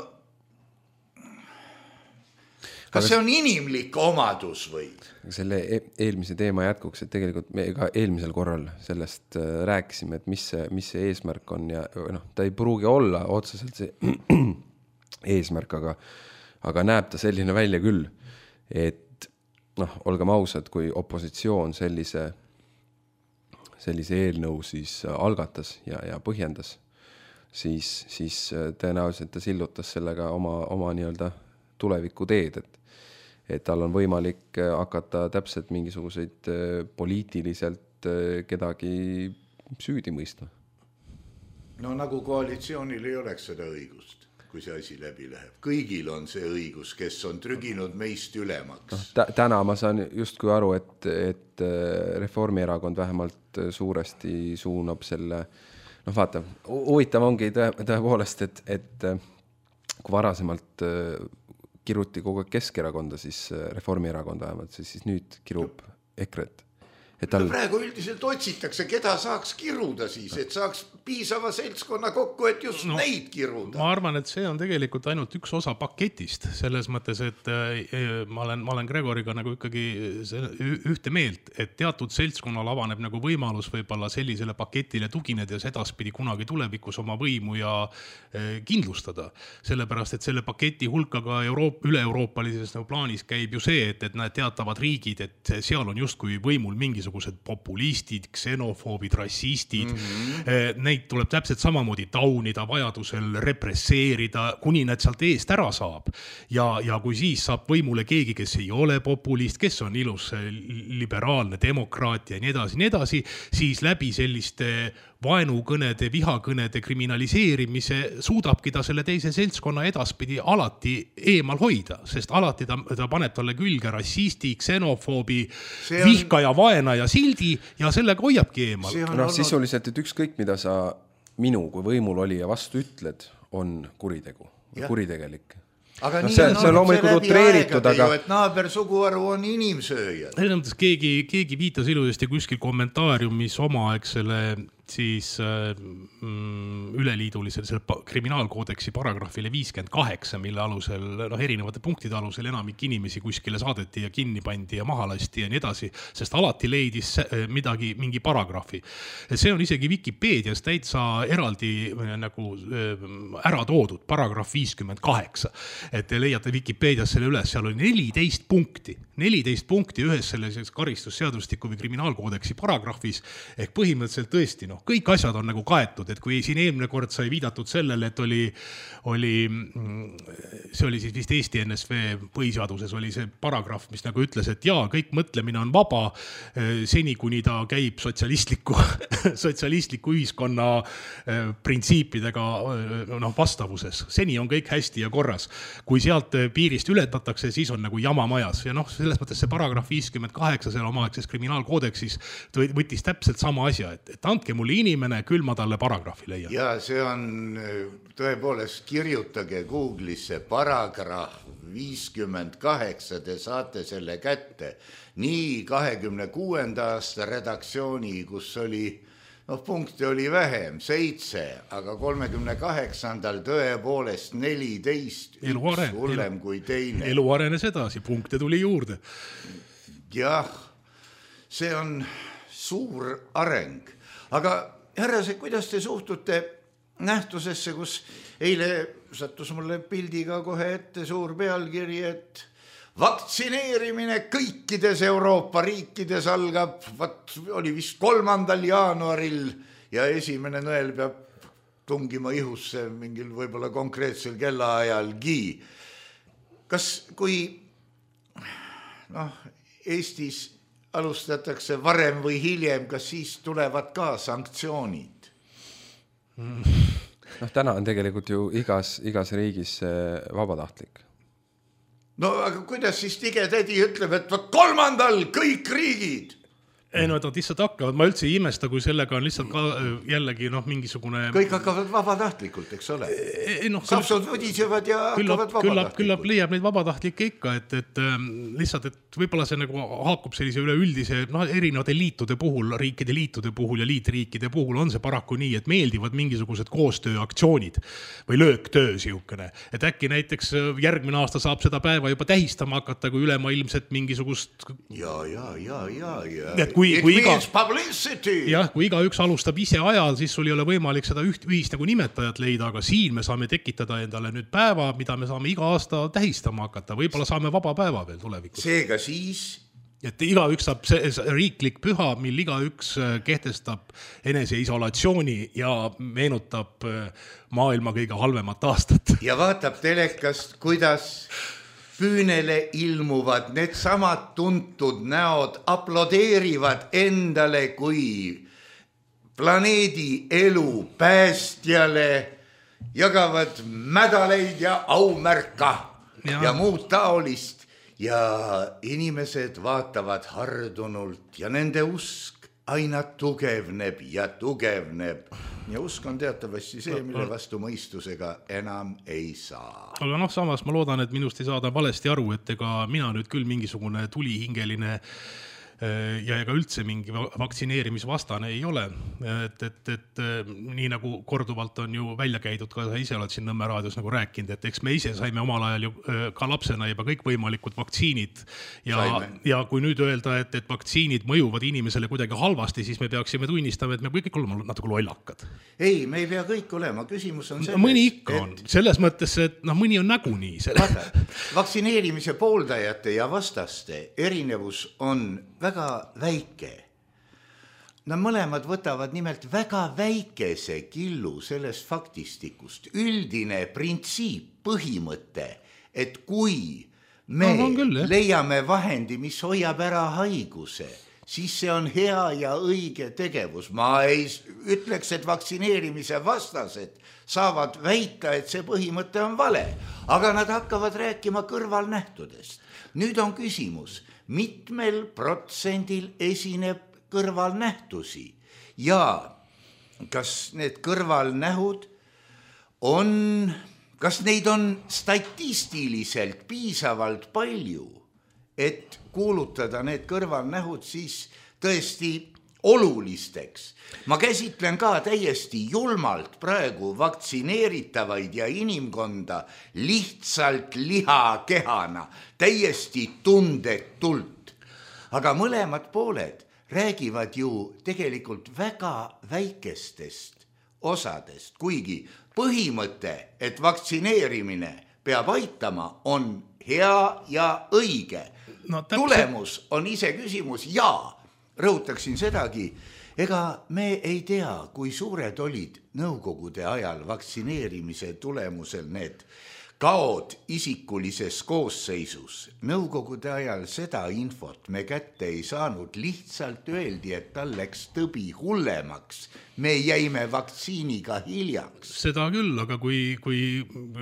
kas see on inimlik omadus või? Selle eelmise teema jätkuks, et tegelikult me ka eelmisel korral sellest rääkisime, et mis see, mis see eesmärk on ja noh, ta ei pruugi olla otseselt see eesmärk, aga aga näeb ta selline välja küll, et noh, olgem ausad, kui opositsioon sellise, sellise eelnõu siis algatas ja, ja põhjendas, siis, siis tõenäoliselt ta sillutas sellega oma, oma nii-öelda tuleviku teed, et, et tal on võimalik hakata täpselt mingisuguseid poliitiliselt kedagi süüdi mõistma. No nagu koalitsioonil ei oleks seda õigust, kui see asi läbi läheb. Kõigil on see õigus, kes on trüginud meist ülemaks. No, täna ma saan just kui aru, et, et Reformierakond vähemalt suuresti suunab selle, noh vaata, huvitav ongi tõepoolest, et, et kui varasemalt kiruti kogu Keskerakonda, siis Reformierakond vähemalt, siis, siis nüüd kirub EKRE-t. Tal... Praegu üldiselt otsitakse, keda saaks kiruda siis, et saaks piisava seltskonna kokku, et just no, neid kiruda. Ma arvan, et see on tegelikult ainult üks osa paketist, selles mõttes, et ma olen, ma olen Gregoriga nagu ikkagi ühte meelt, et teatud seltskonnal avaneb nagu võimalus võib-olla sellisele paketile tuginedes edaspidi kunagi tulevikus oma võimu ja kindlustada. Sellepärast, et selle paketi hulkaga Euroop, üle-euroopalises nagu plaanis käib ju see, et, et need teatavad riigid, et seal on justkui võimul mingisugune mingisugused populistid, ksenofoobid, rassistid mm. -hmm. Neid tuleb täpselt samamoodi taunida, vajadusel represseerida, kuni need sealt eest ära saab. Ja, ja kui siis saab võimule keegi, kes ei ole populist, kes on ilus liberaalne demokraat ja nii edasi, nii edasi, siis läbi selliste vaenukõnede, vihakõnede kriminaliseerimise suudabki ta selle teise seltskonna edaspidi alati eemal hoida, sest alati ta, ta paneb talle külge rassisti, ksenofoobi, on... vihkaja, vaenaja sildi ja sellega hoiabki eemal. No olnud... sisuliselt, et ükskõik, mida sa minu kui võimul oli ja vastu ütled, on kuritegu, kuritegelik. Aga no, nii see, on see on loomulikult utreeritud, aga... ju, et naaber suguharu on inimsööjad. Keegi, keegi viitas ilusasti kuskil kommentaariumis omaaegsele siis mm, üleliidulisel selle kriminaalkoodeksi paragrahvile viiskümmend kaheksa, mille alusel, noh, erinevate punktide alusel enamik inimesi kuskile saadeti ja kinni pandi ja maha lasti ja nii edasi, sest alati leidis midagi, mingi paragrahvi. See on isegi Wikipeedias täitsa eraldi nagu ära toodud, paragrahv viiskümmend kaheksa, et te leiate Wikipeedias selle üles, seal oli neliteist punkti, neliteist punkti ühes sellises karistusseadustiku või kriminaalkoodeksi paragrahvis, ehk põhimõtteliselt tõesti, noh, kõik asjad on nagu kaetud, et kui siin eelmine kord sai viidatud sellele, et oli, oli, see oli siis vist Eesti N S V põhiseaduses oli see paragrahv, mis nagu ütles, et jaa, kõik mõtlemine on vaba, seni kuni ta käib sotsialistliku, sotsialistliku ühiskonna printsiipidega noh, vastavuses. Seni on kõik hästi ja korras. Kui sealt piirist ületatakse, siis on nagu jama majas. Ja noh, selles mõttes see paragrahv viiskümmend kaheksa seal omaaegses kriminaalkoodeksis võttis täpselt sama asja, et, et andke mulle inimene, küll ma talle paragrahvi leian. Ja see on tõepoolest, kirjutage Google'isse paragrahv viiskümmend kaheksa, te saate selle kätte. Nii kahekümne kuuenda aasta redaktsiooni, kus oli, noh, punkte oli vähem, seitse, aga kolmekümne kaheksandal tõepoolest neliteist, üks hullem kui teine. Elu arenes edasi, punkte tuli juurde. Jah, see on suur areng. Aga härrased, kuidas te suhtute nähtusesse, kus eile sattus mulle pildiga kohe ette suur pealkiri, et vaktsineerimine kõikides Euroopa riikides algab, vat, oli vist kolmandal jaanuaril ja esimene nõel peab tungima ihusse mingil võib-olla konkreetsel kellaajalgi. Kas kui noh, Eestis alustatakse varem või hiljem, kas siis tulevad ka sanktsioonid? Noh, täna on tegelikult ju igas, igas riigis vabatahtlik. No aga kuidas siis tige tädi ütleb, et kolmandal kõik riigid? Ei no, et nad lihtsalt hakkavad, ma üldse ei imesta, kui sellega on lihtsalt ka jällegi noh, mingisugune... Kõik hakkavad vabatahtlikult, eks ole? No, Sapsud võdisevad ja küllab, hakkavad vabatahtlikult. Küllab leiab neid vabatahtlikke ikka, et, et lihtsalt, et võib-olla see nagu haakub sellise üleüldise, no erinevate liitude puhul, riikide liitude puhul ja liitriikide puhul on see paraku nii, et meeldivad mingisugused koostööaktsioonid või lööktöö siukene. Et äkki näiteks järgmine aasta saab seda päeva juba tähistama hakata, kui ülemaailmselt mingisugust... Ja, ja, ja, ja, ja. Et kui, kui, iga, jah, kui iga üks alustab ise ajal, siis sul ei ole võimalik seda üht ühist nagu nimetajat leida, aga siin me saame tekitada endale nüüd päeva, mida me saame iga aasta tähistama hakata. Võib-olla saame vaba päeva veel tulevikus. Seega siis... Et iga üks saab see riiklik püha, mil iga üks kehtestab enese isolatsiooni ja meenutab maailma kõige halvemat aastat. Ja vaatab telekast, kuidas... püünele ilmuvad need samad tuntud näod, aplodeerivad endale kui planeedi elu päästjale, jagavad mädaleid ja aumärka ja, ja muud taolist ja inimesed vaatavad hardunult ja nende usk aina tugevneb ja tugevneb. Ja usk on teatavasti see, mille vastu mõistusega enam ei saa. Aga noh, samas ma loodan, et minust ei saada valesti aru, et ega mina nüüd küll mingisugune tulihingeline ja ega üldse mingi vaktsineerimisvastane ei ole. Et, et, et nii nagu korduvalt on ju välja käidud, ka sa ise oled siin Nõmme raadios nagu rääkinud, et eks me ise saime omal ajal ju ka lapsena juba kõik võimalikud vaktsiinid ja, ja kui nüüd öelda, et, et vaktsiinid mõjuvad inimesele kuidagi halvasti, siis me peaksime tunnistama, et me kõik oleme natuke lollakad. Ei, me ei pea kõik olema, küsimus on selles. Mõni ikka et... on, selles mõttes, et noh, mõni on nägu nii. Vaata, vaktsineerimise pooldajate ja vastaste erinevus on väga väike. Nad mõlemad võtavad nimelt väga väikese killu sellest faktistikust. Üldine printsiip, põhimõte, et kui me no, küll, leiame vahendi, mis hoiab ära haiguse, siis see on hea ja õige tegevus. Ma ei ütleks, et vaktsineerimise vastased saavad väita, et see põhimõte on vale, aga nad hakkavad rääkima kõrvalnähtudest. Nüüd on küsimus, mitmel protsendil esineb kõrvalnähtusi ja kas need kõrvalnähud on, kas neid on statistiliselt piisavalt palju, et kuulutada need kõrvalnähud siis tõesti olulisteks. Ma käsitlen ka täiesti julmalt praegu vaktsineeritavaid ja inimkonda lihtsalt lihakehana, täiesti tundetult. Aga mõlemad pooled räägivad ju tegelikult väga väikestest osadest, kuigi põhimõte, et vaktsineerimine peab aitama, on hea ja õige. No, tulemus on ise küsimus ja rõhutaksin sedagi, ega me ei tea, kui suured olid nõukogude ajal vaktsineerimise tulemusel need kaod isikulises koosseisus. Nõukogude ajal seda infot me kätte ei saanud, lihtsalt öeldi, et tal läks tõbi hullemaks. Me jäime vaktsiiniga hiljaks. Seda küll, aga kui, kui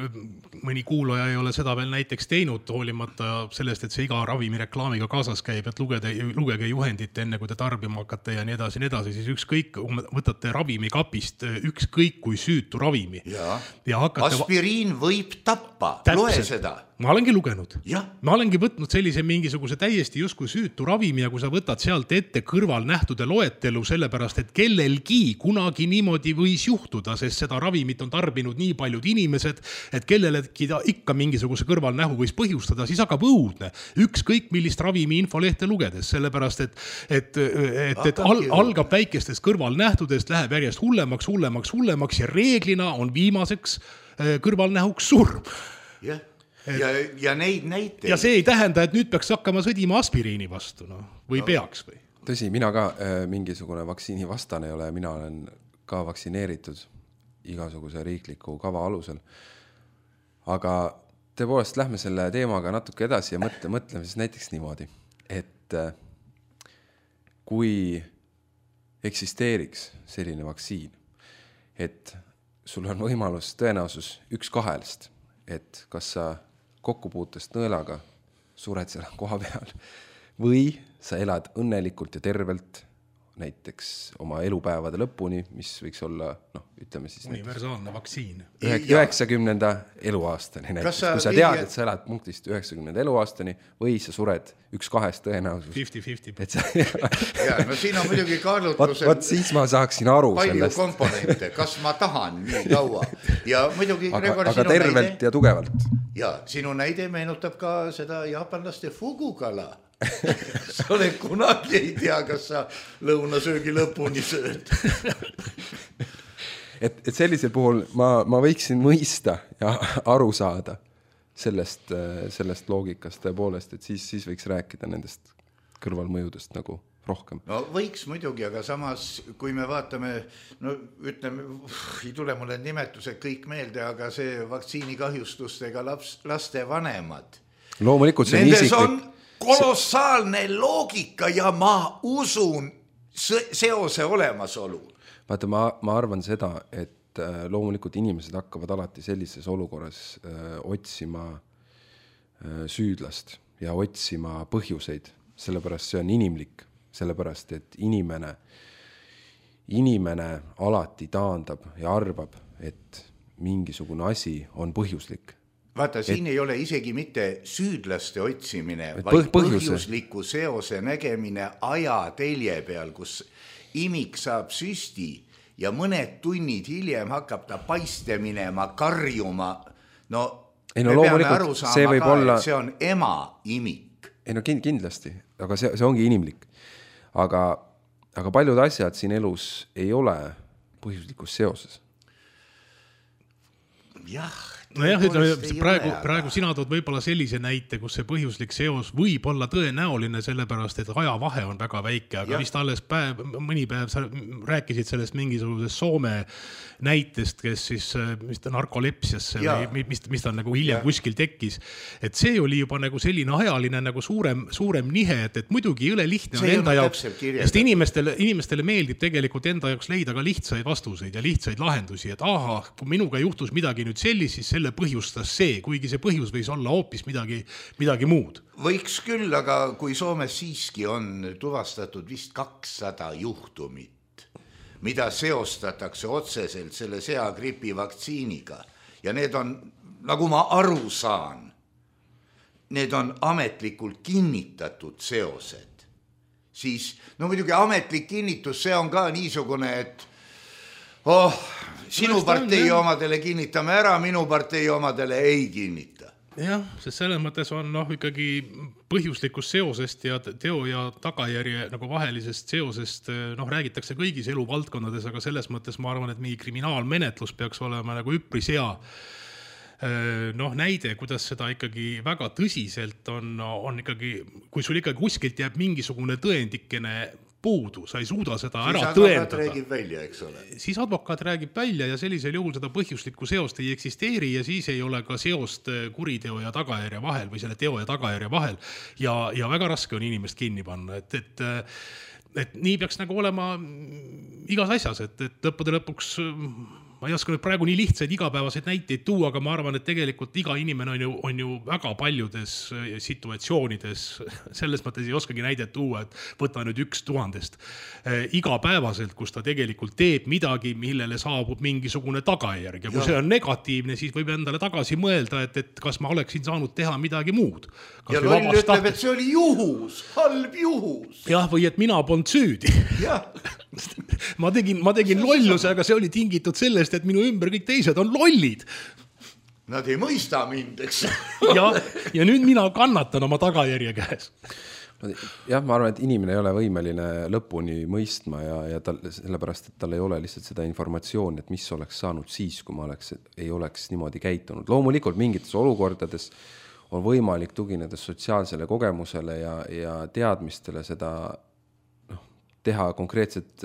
mõni kuulaja ei ole seda veel näiteks teinud, hoolimata sellest, et see iga ravimi reklaamiga kaasas käib, et lugede, lugege juhendit enne, kui te tarbima hakkate ja nii edasi, nii edasi, siis ükskõik, võtate ravimikapist ükskõik kui süütu ravimi. Ja. Ja hakkate... Aspiriin võib tappa, loe seda. Ma olengi lugenud. Ja. Ma olengi võtnud sellise mingisuguse täiesti justkui süütu ravimi ja kui sa võtad sealt ette kõrvalnähtude loetelu, sellepärast, et kellelgi kunagi niimoodi võis juhtuda, sest seda ravimit on tarbinud nii paljud inimesed, et kellelegi ta ikka mingisuguse kõrvalnähu võis põhjustada, siis hakkab õudne. Ükskõik millist ravimi infolehte lugedes, sellepärast, et, et, et, et al, algab väikestest kõrvalnähtudest, läheb järjest hullemaks, hullemaks, hullemaks ja reeglina on viimaseks kõrvalnähuks surm. Jah. Ja, ja neid näiteid. Ja see ei tähenda, et nüüd peaks hakkama sõdima aspiriini vastu, no, või no. peaks või? Tõsi, mina ka äh, mingisugune vaktsiini vastane ei ole, mina olen ka vaktsineeritud igasuguse riikliku kava alusel. Aga tõepoolest lähme selle teemaga natuke edasi ja mõtle, mõtleme siis näiteks niimoodi, et äh, kui eksisteeriks selline vaktsiin, et sul on võimalus tõenäosus üks kahelist, et kas sa kokkupuutest nõelaga sured seal koha peal või sa elad õnnelikult ja tervelt näiteks oma elupäevade lõpuni, mis võiks olla, noh, ütleme siis universaalne vaktsiin. üheksakümnenda eluaastani näiteks. Sa kui sa tead, et sa elad punktist üheksakümnenda eluaastani või sa sured üks kahest tõenäosus. viiskümmend viiskümmend. Sa... ja, no siin on muidugi kaalutlusel... Vat siis ma saaksin aru palju sellest. Palju komponente, kas ma tahan nii kaua. Ja muidugi, aga, Gregor, aga tervelt näide... ja tugevalt. Ja sinu näide meenutab ka seda jaapanlaste fugukala. Sa oled kunagi ei tea, kas sa lõunasöögi lõpuni sööd. et, et sellisel puhul ma, ma võiksin mõista ja aru saada sellest, sellest loogikast tõepoolest, et siis, siis võiks rääkida nendest kõrvalmõjudest nagu rohkem. No võiks muidugi, aga samas, kui me vaatame, no ütleme, ei tule mulle nimetused kõik meelde, aga see vaktsiinikahjustustega laps, laste vanemad. Loomulikult see Nendes isiklik... on kolossaalne loogika ja ma usun seose olemasolu. Vaata, ma, ma arvan seda, et loomulikult inimesed hakkavad alati sellises olukorras öö, otsima öö, süüdlast ja otsima põhjuseid, sellepärast see on inimlik, sellepärast et inimene, inimene alati taandab ja arvab, et mingisugune asi on põhjuslik. Vaata, siin et, ei ole isegi mitte süüdlaste otsimine, vaid põhjuse. Põhjusliku seose nägemine ajatelje peal, kus imik saab süsti ja mõned tunnid hiljem hakkab ta paiste minema, karjuma. No, ei, no me peame aru saama ka, olla... et see on ema imik. Ei no kindlasti, aga see, see ongi inimlik. Aga, aga paljud asjad siin elus ei ole põhjuslikus seoses. Jah, nojah, praegu, praegu sina tood võib-olla sellise näite, kus see põhjuslik seos võib olla tõenäoline sellepärast, et ajavahe on väga väike, aga ja. Vist alles päev, mõni päev sa rääkisid sellest mingisugusest Soome näitest, kes siis mis ta narkolepsiasse ja. Või mis, mis ta nagu hiljem ja. Kuskil tekkis. Et see oli juba nagu selline ajaline nagu suurem, suurem nihe, et, et muidugi õle lihtne on enda jaoks, sest inimestele, inimestele meeldib tegelikult enda jaoks leida ka lihtsaid vastuseid ja lihtsaid lahendusi, et aha, kui minuga juhtus midagi nüüd sellist, siis selle põhjustas see, kuigi see põhjus võis olla hoopis midagi, midagi muud. Võiks küll, aga kui Soomes siiski on tuvastatud vist kakssada juhtumit, mida seostatakse otseselt selle seagripi vaktsiiniga ja need on, nagu ma aru saan, need on ametlikult kinnitatud seosed, siis no muidugi ametlik kinnitus, see on ka niisugune, et oh, sinu partei omadele kinnitame ära, minu partei omadele ei kinnita. Jah, sest selles mõttes on noh, ikkagi põhjuslikust seosest ja teo ja tagajärje nagu vahelisest seosest noh, räägitakse kõigis eluvaldkondades, aga selles mõttes ma arvan, et mingi kriminaalmenetlus peaks olema nagu üpris hea noh, näide, kuidas seda ikkagi väga tõsiselt on, on ikkagi, kui sul ikkagi kuskilt jääb mingisugune tõendikene puudu, sa ei suuda seda siis ära tõendada. Siis advokaat räägib välja, eks ole. Siis advokaat räägib välja ja sellisel juhul seda põhjuslikku seost ei eksisteeri ja siis ei ole ka seost kuriteo ja tagajärje vahel või selle teo ja tagajärje vahel ja, ja väga raske on inimest kinni panna, et, et, et nii peaks nagu olema igas asjas, et, et lõppude lõpuks ma ei oska nüüd praegu nii lihtsaid igapäevaseid näiteid tuua, aga ma arvan, et tegelikult iga inimene on ju, on ju väga paljudes situatsioonides, selles mõttes ei oskagi näidet tuua, et võta nüüd üks tuhandest igapäevaselt, kus ta tegelikult teeb midagi, millele saabub mingisugune tagajärg ja kui ja. See on negatiivne, siis võib endale tagasi mõelda, et, et kas ma oleksin saanud teha midagi muud. Kas ja loll ütleb, et see oli juhus, halb juhus. Jah, või et mina polnud süüdi. ma tegin, ma tegin lolluse, aga see oli tingitud sellest, et minu ümber kõik teised on lollid. Nad ei mõista mind, eks. ja, ja nüüd mina kannatan oma tagajärje käes. Jah, ma arvan, et inimene ei ole võimeline lõpuni mõistma ja, ja tal, sellepärast, et tal ei ole lihtsalt seda informatsiooni, et mis oleks saanud siis, kui ma oleks, ei oleks niimoodi käitunud. Loomulikult mingites olukordades on võimalik tuginedes sotsiaalsele kogemusele ja, ja teadmistele seda noh, teha konkreetset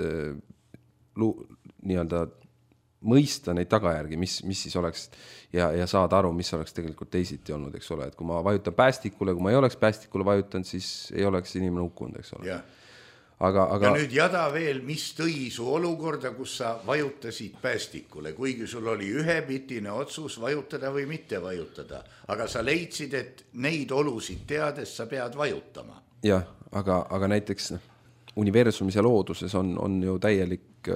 nii-öelda mõista neid tagajärgi, mis, mis siis oleks ja, ja saada aru, mis oleks tegelikult teisiti olnud, eks ole, et kui ma vajutan päästikule, kui ma ei oleks päästikule vajutanud, siis ei oleks inimene hukkunud, eks ole. Aga, aga... Ja nüüd jada veel, mis tõi su olukorda, kus sa vajutasid päästikule, kuigi sul oli ühepitine otsus vajutada või mitte vajutada, aga sa leidsid, et neid olusid teades sa pead vajutama. Jah, aga, aga näiteks universumis ja looduses on, on ju täielik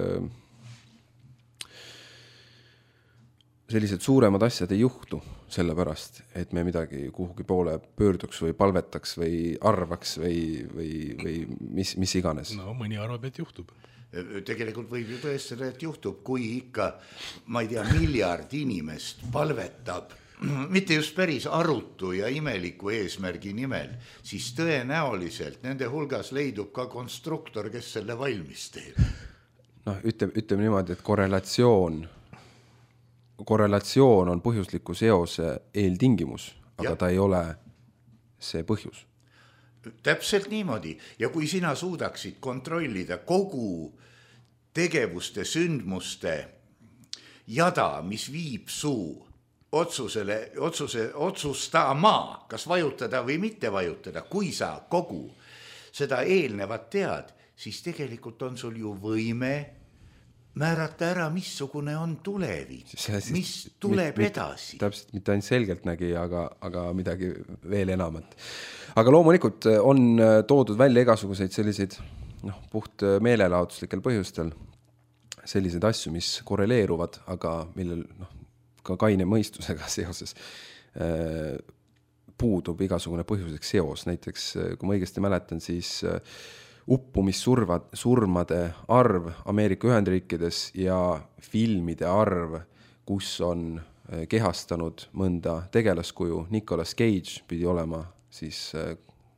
sellised suuremad asjad ei juhtu sellepärast, et me midagi kuhugi poole pöörduks või palvetaks või arvaks või, või, või mis, mis iganes. No mõni arvab, et juhtub. Tegelikult võib ju tõestada, et juhtub, kui ikka, ma ei tea, miljard inimest palvetab, mitte just päris arutu ja imeliku eesmärgi nimel, siis tõenäoliselt nende hulgas leidub ka konstruktor, kes selle valmis teeb. Noh, ütleme, ütleme niimoodi, et korrelatsioon korrelatsioon on põhjusliku seose eeltingimus, aga ja. Ta ei ole see põhjus. Täpselt niimoodi. Ja kui sina suudaksid kontrollida kogu tegevuste, sündmuste jada, mis viib su otsusele, otsuse, otsustama, kas vajutada või mitte vajutada, kui sa kogu seda eelnevat tead, siis tegelikult on sul ju võime määrata ära, missugune on tulevik, mis tuleb mit, edasi. Täpselt, mitte ainult selgelt nägi, aga, aga midagi veel enamat. Aga loomulikult on toodud välja igasuguseid selliseid noh, puht meelelahutuslikel põhjustel selliseid asju, mis korreleeruvad, aga millel noh, ka kaine mõistusega seoses äh, puudub igasugune põhjuslik seos. Näiteks, kui ma õigesti mäletan, siis äh, uppumissurmade surmade arv Ameerika Ühendriikides ja filmide arv, kus on kehastanud mõnda tegelaskuju, Nicolas Cage pidi olema siis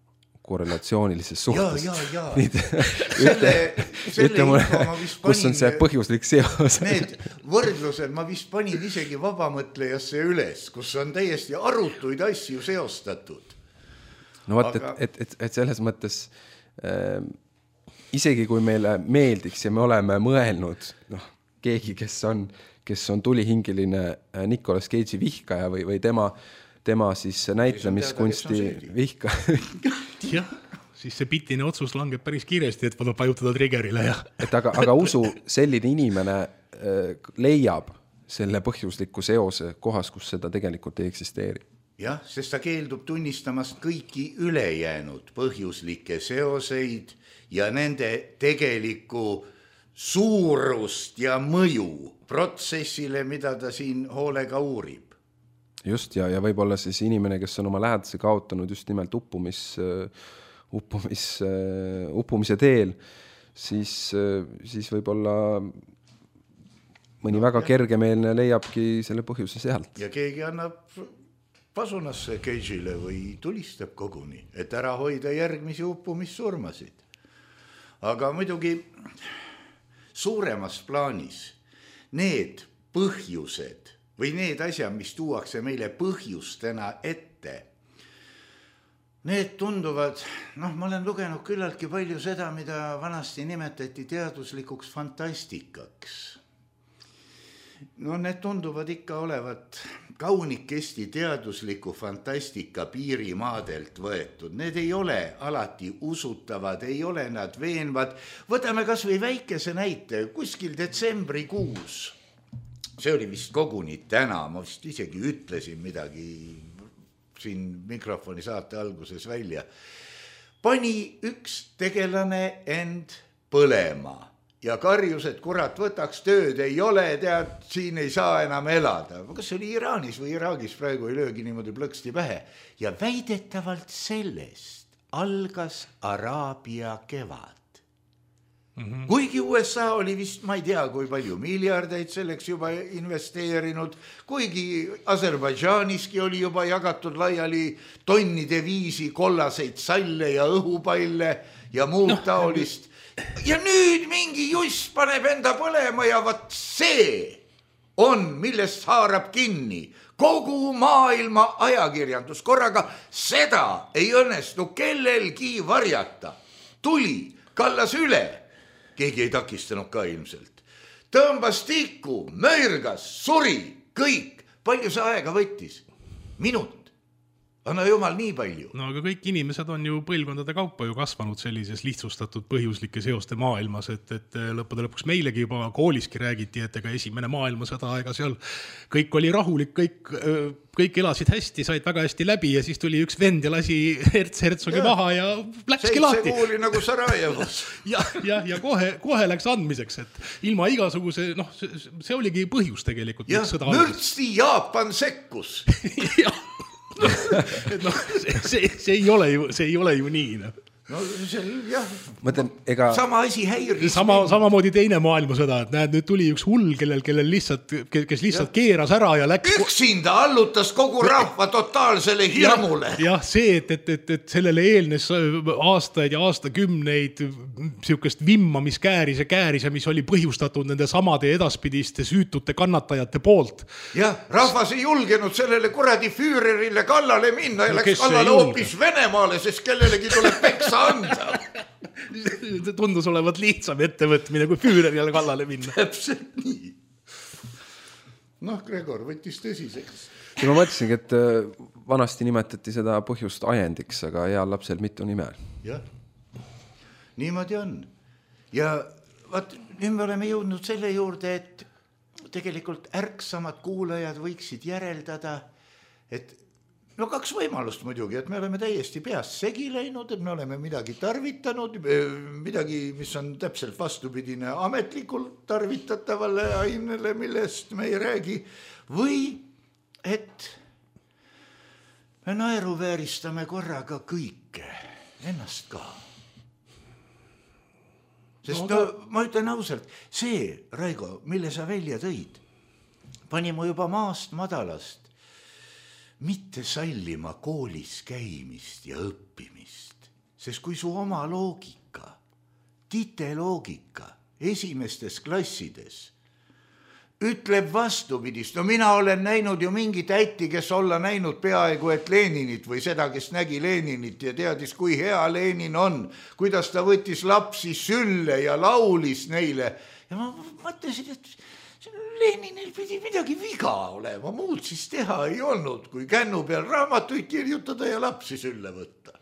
korrelatsioonilises suhtes. Ja, ja, ja. Nüüd, selle, selle ütle mulle, panin, kus on see põhjuslik seos? Need võrdlused ma vist panin isegi vabamõtlejasse üles, kus on täiesti arutuid asju seostatud. No vaat, Aga... et, et, et selles mõttes äh, isegi kui meile meeldiks ja me oleme mõelnud, noh, keegi, kes on, kes on tulihingiline Nicolas Cage'i vihkaja või, või tema, tema siis näitlemiskunsti vihka. Jah, siis see pitine otsus langeb päris kiiresti, et võtab vajutada triggerile. Ja. Et aga, aga usu, selline inimene äh, leiab selle põhjusliku seose kohas, kus seda tegelikult ei eksisteeri. Jah, sest ta keeldub tunnistamast kõiki ülejäänud põhjuslikke seoseid ja nende tegelikku suurust ja mõju protsessile, mida ta siin hoolega uurib. Just, ja, ja võib-olla siis inimene, kes on oma lähedase kaotanud just nimelt uppumis, uppumis, uppumise teel, siis, siis võib-olla mõni no, väga ja. kergemeelne leiabki selle põhjuse sealt. Ja keegi annab pasunasse Cage'ile või tulistab koguni, et ära hoida järgmisi uppumissurmasid. Aga muidugi suuremas plaanis need põhjused või need asjad, mis tuuakse meile põhjustena ette, need tunduvad, noh, ma olen lugenud küllaltki palju seda, mida vanasti nimetati teaduslikuks fantastikaks. No need tunduvad ikka olevat kaunikesti teadusliku fantastika piirimaadelt võetud. Need ei ole alati usutavad, ei ole nad veenvad. Võtame kas või väikese näite, kuskil detsembrikuus. See oli vist koguni täna, ma vist isegi ütlesin midagi siin mikrofoni saate alguses välja. Pani üks tegelane end põlema. Ja karjus, et kurat võtaks tööd, ei ole, tead, siin ei saa enam elada. Kas see oli Iraanis või Iraagis, praegu ei löögi niimoodi plõksti pähe. Ja väidetavalt sellest algas Araabia kevad. Mm-hmm. Kuigi U S A oli vist, ma ei tea, kui palju miljardeid selleks juba investeerinud, kuigi Aserbaidžaaniski oli juba jagatud laiali tonnide viisi kollaseid salle ja õhupalle ja muud no. taolist. Ja nüüd mingi juss paneb enda põlema ja vat see on, millest haarab kinni kogu maailma ajakirjandus. Korraga seda ei õnnestu kellelgi varjata. Tuli, kallas üle, keegi ei takistanud ka ilmselt. Tõmbas tikku, möirgas, suri, kõik. Palju see aega võttis? Minut. Anna jumal nii palju. No aga kõik inimesed on ju põlvkondade kaupa ju kasvanud sellises lihtsustatud põhjuslike seoste maailmas, et, et lõppude lõpuks meilegi juba kooliski räägiti, et ega esimene maailmasõda aega seal kõik oli rahulik, kõik, kõik elasid hästi, said väga hästi läbi ja siis tuli üks vend ja lasi herts hertsogi ja. maha ja läkski lahti. Seitse kuuli nagu Sarajevos. ja, ja, ja kohe, kohe läks andmiseks, et ilma igasuguse, noh, see, see oligi põhjus tegelikult. Ja, mürtsti Jaapan sekkus. jah. et noh, see, see, see, ei ole ju, see ei ole ju nii. No, no see, jah. Mõtlen, ega... Sama asi häiris. Sama, samamoodi teine maailmasõda, et näed, nüüd tuli üks hull, kellel, kellel lihtsalt, kes lihtsalt ja. keeras ära ja läks... Üksinda allutas kogu rahva totaalsele hirmule. Jah, ja see, et, et, et, et sellele eelnes aastaid ja aastakümneid siukest vimma, mis kääris ja kääris ja mis oli põhjustatud nende samade edaspidiste süütute kannatajate poolt. Jah, rahvas ei julgenud sellele kuradi Füürerile kallale minna ja no, läks kallale hoopis Venemaale, sest kellelegi tuleb peksa anda. Tundus olevat lihtsam ettevõtmine, kui Füürerile kallale minna. Täpselt nii. Noh, Gregor võttis tõsiseks. Ja ma mõtlesingi, et vanasti nimetati seda põhjust ajendiks, aga heal lapsel mitu nime. Jah, niimoodi on. Ja vaat, nüüd me oleme jõudnud selle juurde, et tegelikult ärksamad kuulajad võiksid järeldada, et no kaks võimalust muidugi, et me oleme täiesti peast segi läinud, et me oleme midagi tarvitanud, midagi, mis on täpselt vastupidine ametlikult tarvitatavale ainele, millest me ei räägi, või et me naeruvääristame korraga kõike, ennast ka. Sest no, ma ütlen ausalt, see, Raigo, mille sa välja tõid, pani mu juba maast madalast mitte sallima koolis käimist ja õppimist. sest kui su oma loogika, tite loogika esimestes klassides ütleb vastupidist, no mina olen näinud ju mingi täiti, kes olla näinud peaaegu et Leninit või seda, kes nägi Leninit ja teadis, kui hea Lenin on, kuidas ta võttis lapsi sülle ja laulis neile. Ja ma mõtlesin, et Leninil pidi midagi viga olema, muud siis teha ei olnud, kui kännu peal raamatuid kirjutada ja lapsi sülle võtta.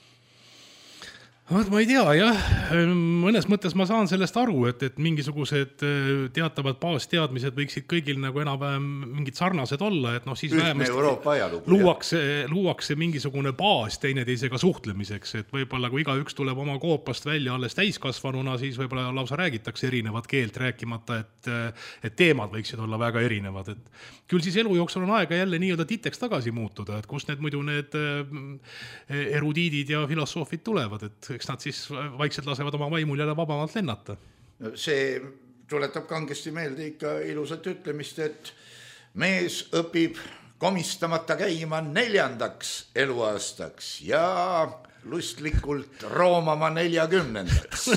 Ma ei tea, jah, mõnes mõttes ma saan sellest aru, et, et mingisugused teatavad baasteadmised võiksid kõigil nagu enam mingid sarnased olla, et noh, siis vähemasti luuakse, luuakse mingisugune baas teineteisega suhtlemiseks, et võib-olla kui igaüks tuleb oma koopast välja alles täiskasvanuna, siis võib-olla lausa räägitakse erinevat keelt, rääkimata, et, et teemad võiksid olla väga erinevad, et küll siis elu jooksul on aega jälle nii-öelda titeks tagasi muutuda, et kust need muidu need erudiidid ja filosoofid tulevad, et eks nad siis vaikselt lasevad oma vaimul jälle vabamalt lennata. See tuletab kangesti meelde ikka ilusat ütlemist, et mees õpib komistamata käima neljandaks eluaastaks ja lustlikult roomama neljakümnendaks.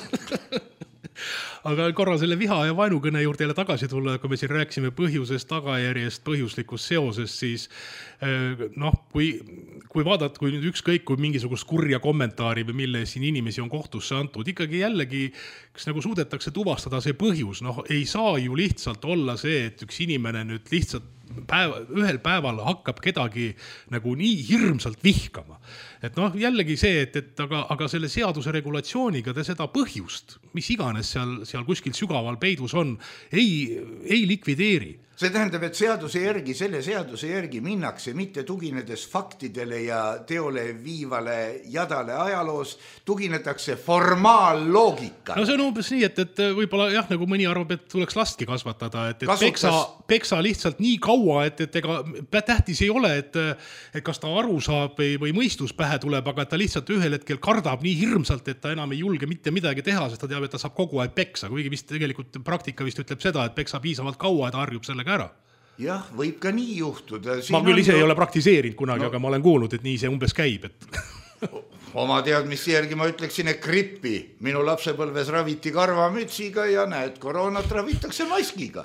Aga korra selle viha ja vaenukõne juurde jälle tagasi tulla, kui me siin rääksime põhjusest, tagajärjest, põhjuslikust seosest, siis noh, kui, kui vaadata, kui nüüd ükskõik, kui mingisugust kurja kommentaari või mille siin inimesi on kohtusse antud, ikkagi jällegi, kas nagu suudetakse tuvastada see põhjus, noh, ei saa ju lihtsalt olla see, et üks inimene nüüd lihtsalt päeva, ühel päeval hakkab kedagi nagu nii hirmsalt vihkama. Et noh, jällegi see, et, et aga, aga selle seaduse regulatsiooniga te seda põhjust, mis iganes seal, seal kuskil sügaval peidus on, ei, ei likvideeri. See tähendab, et seaduse järgi, selle seaduse järgi minnakse mitte tuginedes faktidele ja teole viivale jadale ajaloos, tuginetakse formaalloogika. No see on umbes nii, et, et võib-olla jah, nagu mõni arvab, et tuleks lastki kasvatada, et, et Kasutas... peksa, peksa lihtsalt nii kaua, et, et ega tähtis ei ole, et, et kas ta aru saab või, või mõistus pähe tuleb, aga ta lihtsalt ühel hetkel kardab nii hirmsalt, et ta enam ei julge mitte midagi teha, sest ta teab, et ta saab kogu aeg peksa, kuigi vist tegelikult praktika vist ütleb seda, et peksa piisavalt kaua, et harjub sellega ära. Jah, võib ka nii juhtuda. Siin ma küll ise ju... ei ole praktiseerinud kunagi, no. Aga ma olen kuulnud, et nii see umbes käib. Et... Oma teadmiste järgi ma ütleksin, et grippi minu lapsepõlves raviti karvamütsiga ja näed, koroonat ravitakse maskiga.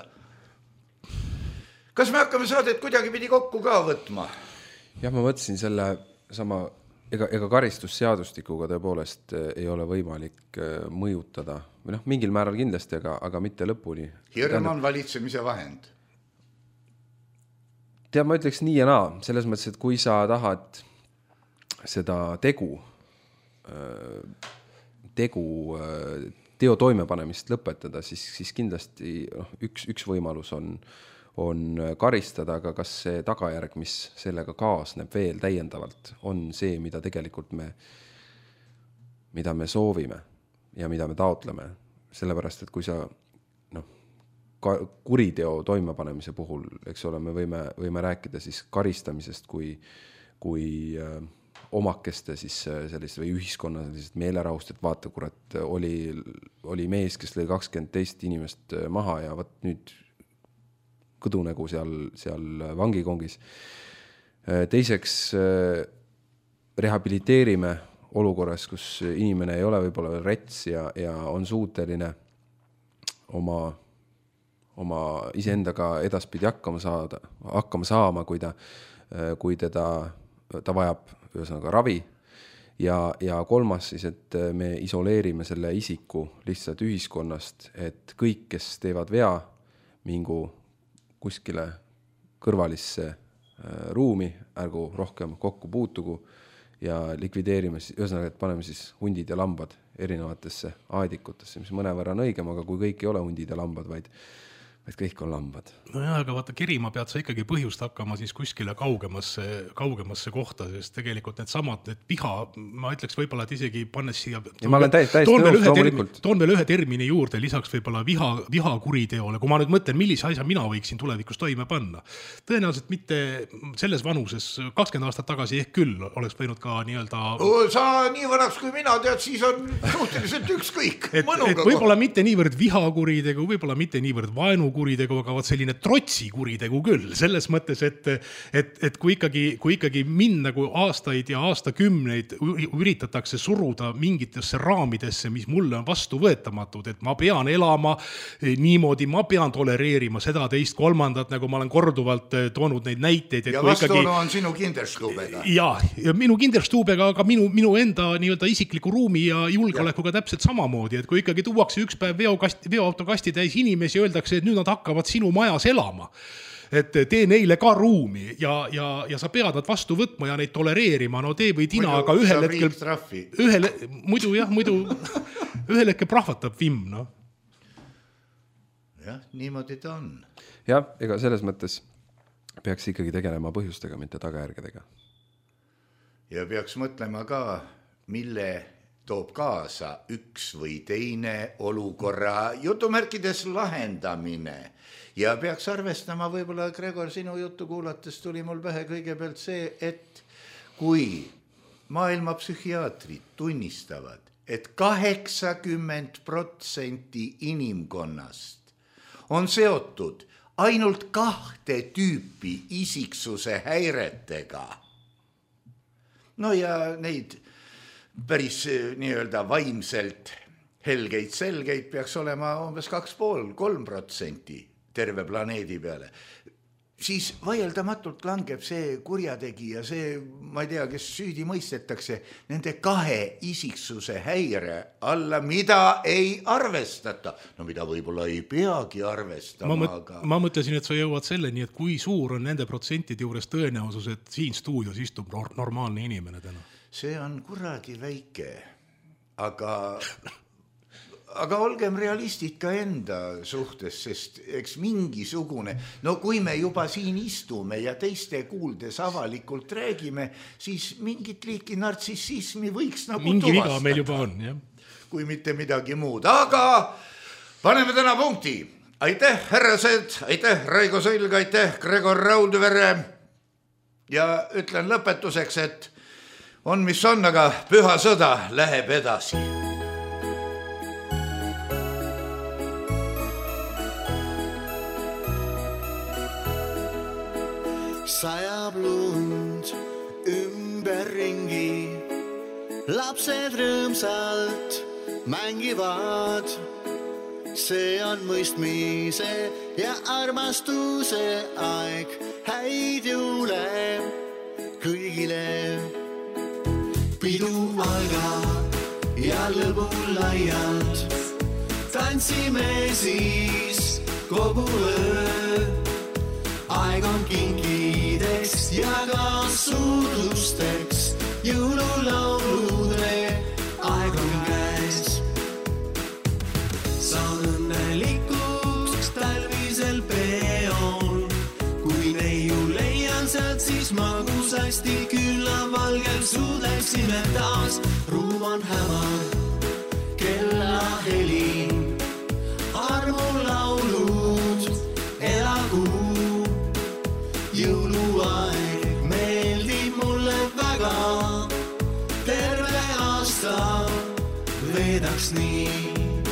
Kas me hakkame saadet kuidagi pidi kokku ka võtma? Jah, ma mõtlesin selle sama, ega, ega karistusseadustikuga tõepoolest ei ole võimalik mõjutada. Või noh, mingil määral kindlasti, aga, aga mitte lõpuni. Hirm on valitsemise vahend. Tead, ma ütleks nii ja naa, selles mõttes, et kui sa tahad seda tegu, tegu, teo toimepanemist lõpetada, siis, siis kindlasti noh, üks, üks võimalus on, on karistada, aga kas see tagajärg, mis sellega kaasneb veel täiendavalt, on see, mida tegelikult me, mida me soovime ja mida me taotleme. Sellepärast, et kui sa kuriteo toimepanemise puhul, eks ole, me võime, võime rääkida siis karistamisest kui, kui äh, omakeste siis sellist või ühiskonna sellised meelerahust, et vaata, kurat, oli, oli mees, kes lõi kakskümmend teist inimest maha ja võt nüüd kõdunägu seal, seal vangikongis. Teiseks äh, rehabiliteerime olukorras, kus inimene ei ole võib-olla rets ja, ja on suuteline oma oma iseendaga edaspidi hakkama saada, hakkama saama, kui ta, kui teda, ta vajab ühesõnaga ravi. Ja, ja kolmas siis, et me isoleerime selle isiku lihtsalt ühiskonnast, et kõik, kes teevad vea, mingu kuskile kõrvalisse ruumi, ärgu rohkem kokku puutugu ja likvideerime, ühesõnaga, et paneme siis hundid ja lambad erinevatesse aedikutesse, mis mõnevõrra on õigem, aga kui kõik ei ole hundid ja lambad, vaid et kõik on lambad. No jah, aga vaata, kerima pead sa ikkagi põhjust hakkama siis kuskile kaugemasse, kaugemasse kohta, sest tegelikult need samad, need viha, ma ütleks võib-olla, et isegi pannes siia... Ja ma olen täiesti nõus loomulikult. Toon veel ühe termini juurde, lisaks võib-olla viha, viha kuriteole, kui ma nüüd mõtlen, millise asja mina võiksin tulevikus toime panna. Tõenäoliselt mitte selles vanuses, kakskümmend aastat tagasi ehk küll oleks võinud ka nii-öelda... Sa nii vanaks kui mina tead, siis on suhteliselt ükskõik. Et, et võib-olla mitte niivõrd vihakuritegu, võib-olla mitte niivõrd vaenu kuritegu, aga vaat selline trotsi kuritegu küll, selles mõttes, et, et, et kui ikkagi, kui ikkagi mind nagu aastaid ja aastakümneid üritatakse suruda mingitesse raamidesse, mis mulle on vastu võetamatud, et ma pean elama niimoodi, ma pean tolereerima seda teist kolmandat, nagu ma olen korduvalt toonud neid näiteid. Ja vastuolu ikkagi... on sinu kinderstuubega. Ja, ja minu kinderstuubega, aga minu, minu enda nii-öelda isikliku ruumi ja julgeolekuga ja. Täpselt samamoodi, et kui ikkagi tuuakse üks päev veokast, veoautokasti täis inimesi, öeldakse, et nüüd nad hakkavad sinu majas elama. Et tee neile ka ruumi ja, ja, ja sa pead nad vastu võtma ja neid tolereerima, no tee või tina, aga ühel hetkel, ühel, muidu jah, muidu ühel hetkel prahvatab vimm, no. Jah, niimoodi ta on. Jah, ega selles mõttes peaks ikkagi tegelema põhjustega, mitte tagajärgedega. Ja peaks mõtlema ka, mille toob kaasa üks või teine olukorra jutumärkides lahendamine. Ja peaks arvestama, võib-olla Gregor, sinu juttu kuulates tuli mul pähe kõigepealt see, et kui maailma psühhiaatrid tunnistavad, et kaheksakümmend protsenti inimkonnast on seotud ainult kahte tüüpi isiksuse häiretega. No ja neid päris nii-öelda vaimselt helgeid selgeid peaks olema umbes kaks pool, kolm protsenti terve planeedi peale. Siis vaieldamatult langeb see kurjategija, see, ma ei tea, kes süüdi mõistetakse, nende kahe isiksuse häire alla, mida ei arvestata. No mida võib-olla ei peagi arvestama. Ma, mõt, aga... ma mõtlesin, et sa jõuad selleni, et kui suur on nende protsentide juures tõenäosus, et siin stuudios istub normaalne inimene täna. See on kuradi väike, aga, aga olgem realistid ka enda suhtes, sest eks mingisugune, no kui me juba siin istume ja teiste kuuldes avalikult räägime, siis mingit liiki nartsissismi võiks nagu mingi tuvastada. Mingi viga meil juba on, jah. Kui mitte midagi muud, aga paneme täna punkti. Aitäh, härrased, aitäh, Raigo Sõlg, aitäh, Gregor Raudvere ja ütlen lõpetuseks, et on, mis on, aga püha sõda läheb edasi. Sajab lund ümberringi, lapsed rõõmsalt mängivad. See on mõistmise ja armastuse aeg, häid jõule kõigile. Pidu algab ja lõbu laialt, tantsime siis kogu öö. Aeg on kinkideks ja ka suudlusteks, jõululaulude aeg on käes. Saan õnnelikuks talvisel peon, kui neiu leian sealt, siis magusasti külla valgel suudleksime taas. Ruum on hämar, kella heli, armulaulud, elagu. Jõuluaeg meeldib mulle väga, terve aasta veedaks nii.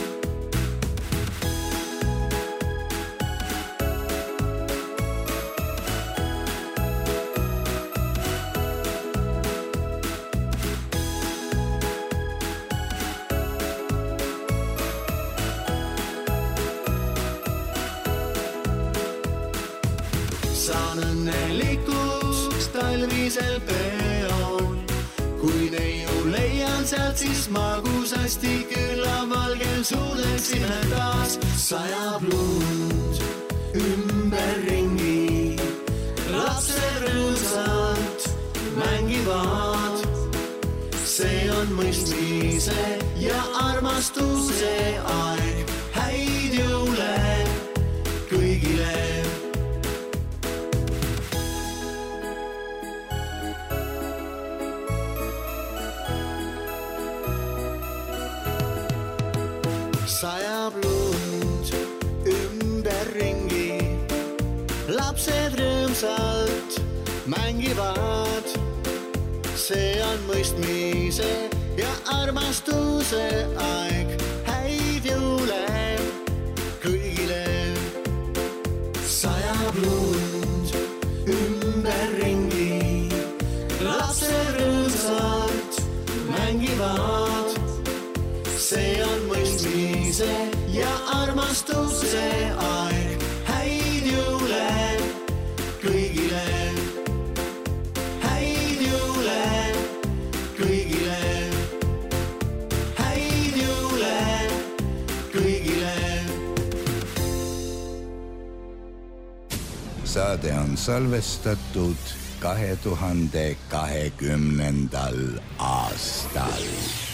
Saan õnnelikuks talvisel peon, kui neiu leian sealt, siis magusasti külla valgel suudeksime taas. Sajab lund ümberringi, lapsed rõõmsalt mängivad. See on mõistmise ja armastuse aeg, häid jõule kõigile. Sajab lund ümberringi, lapsed rõõmsalt mängivad. See on mõistmise ja armastuse aeg, häid jõule kõigile. lund ümberringi. Lapsed rõõmsalt mängivad, see on mõistmise ja armastuse aeg. Häid jõule kõigile, häid jõule kõigile, häid jõule kõigile. Saade on salvestatud kahe tuhande kahekümnendal aastal.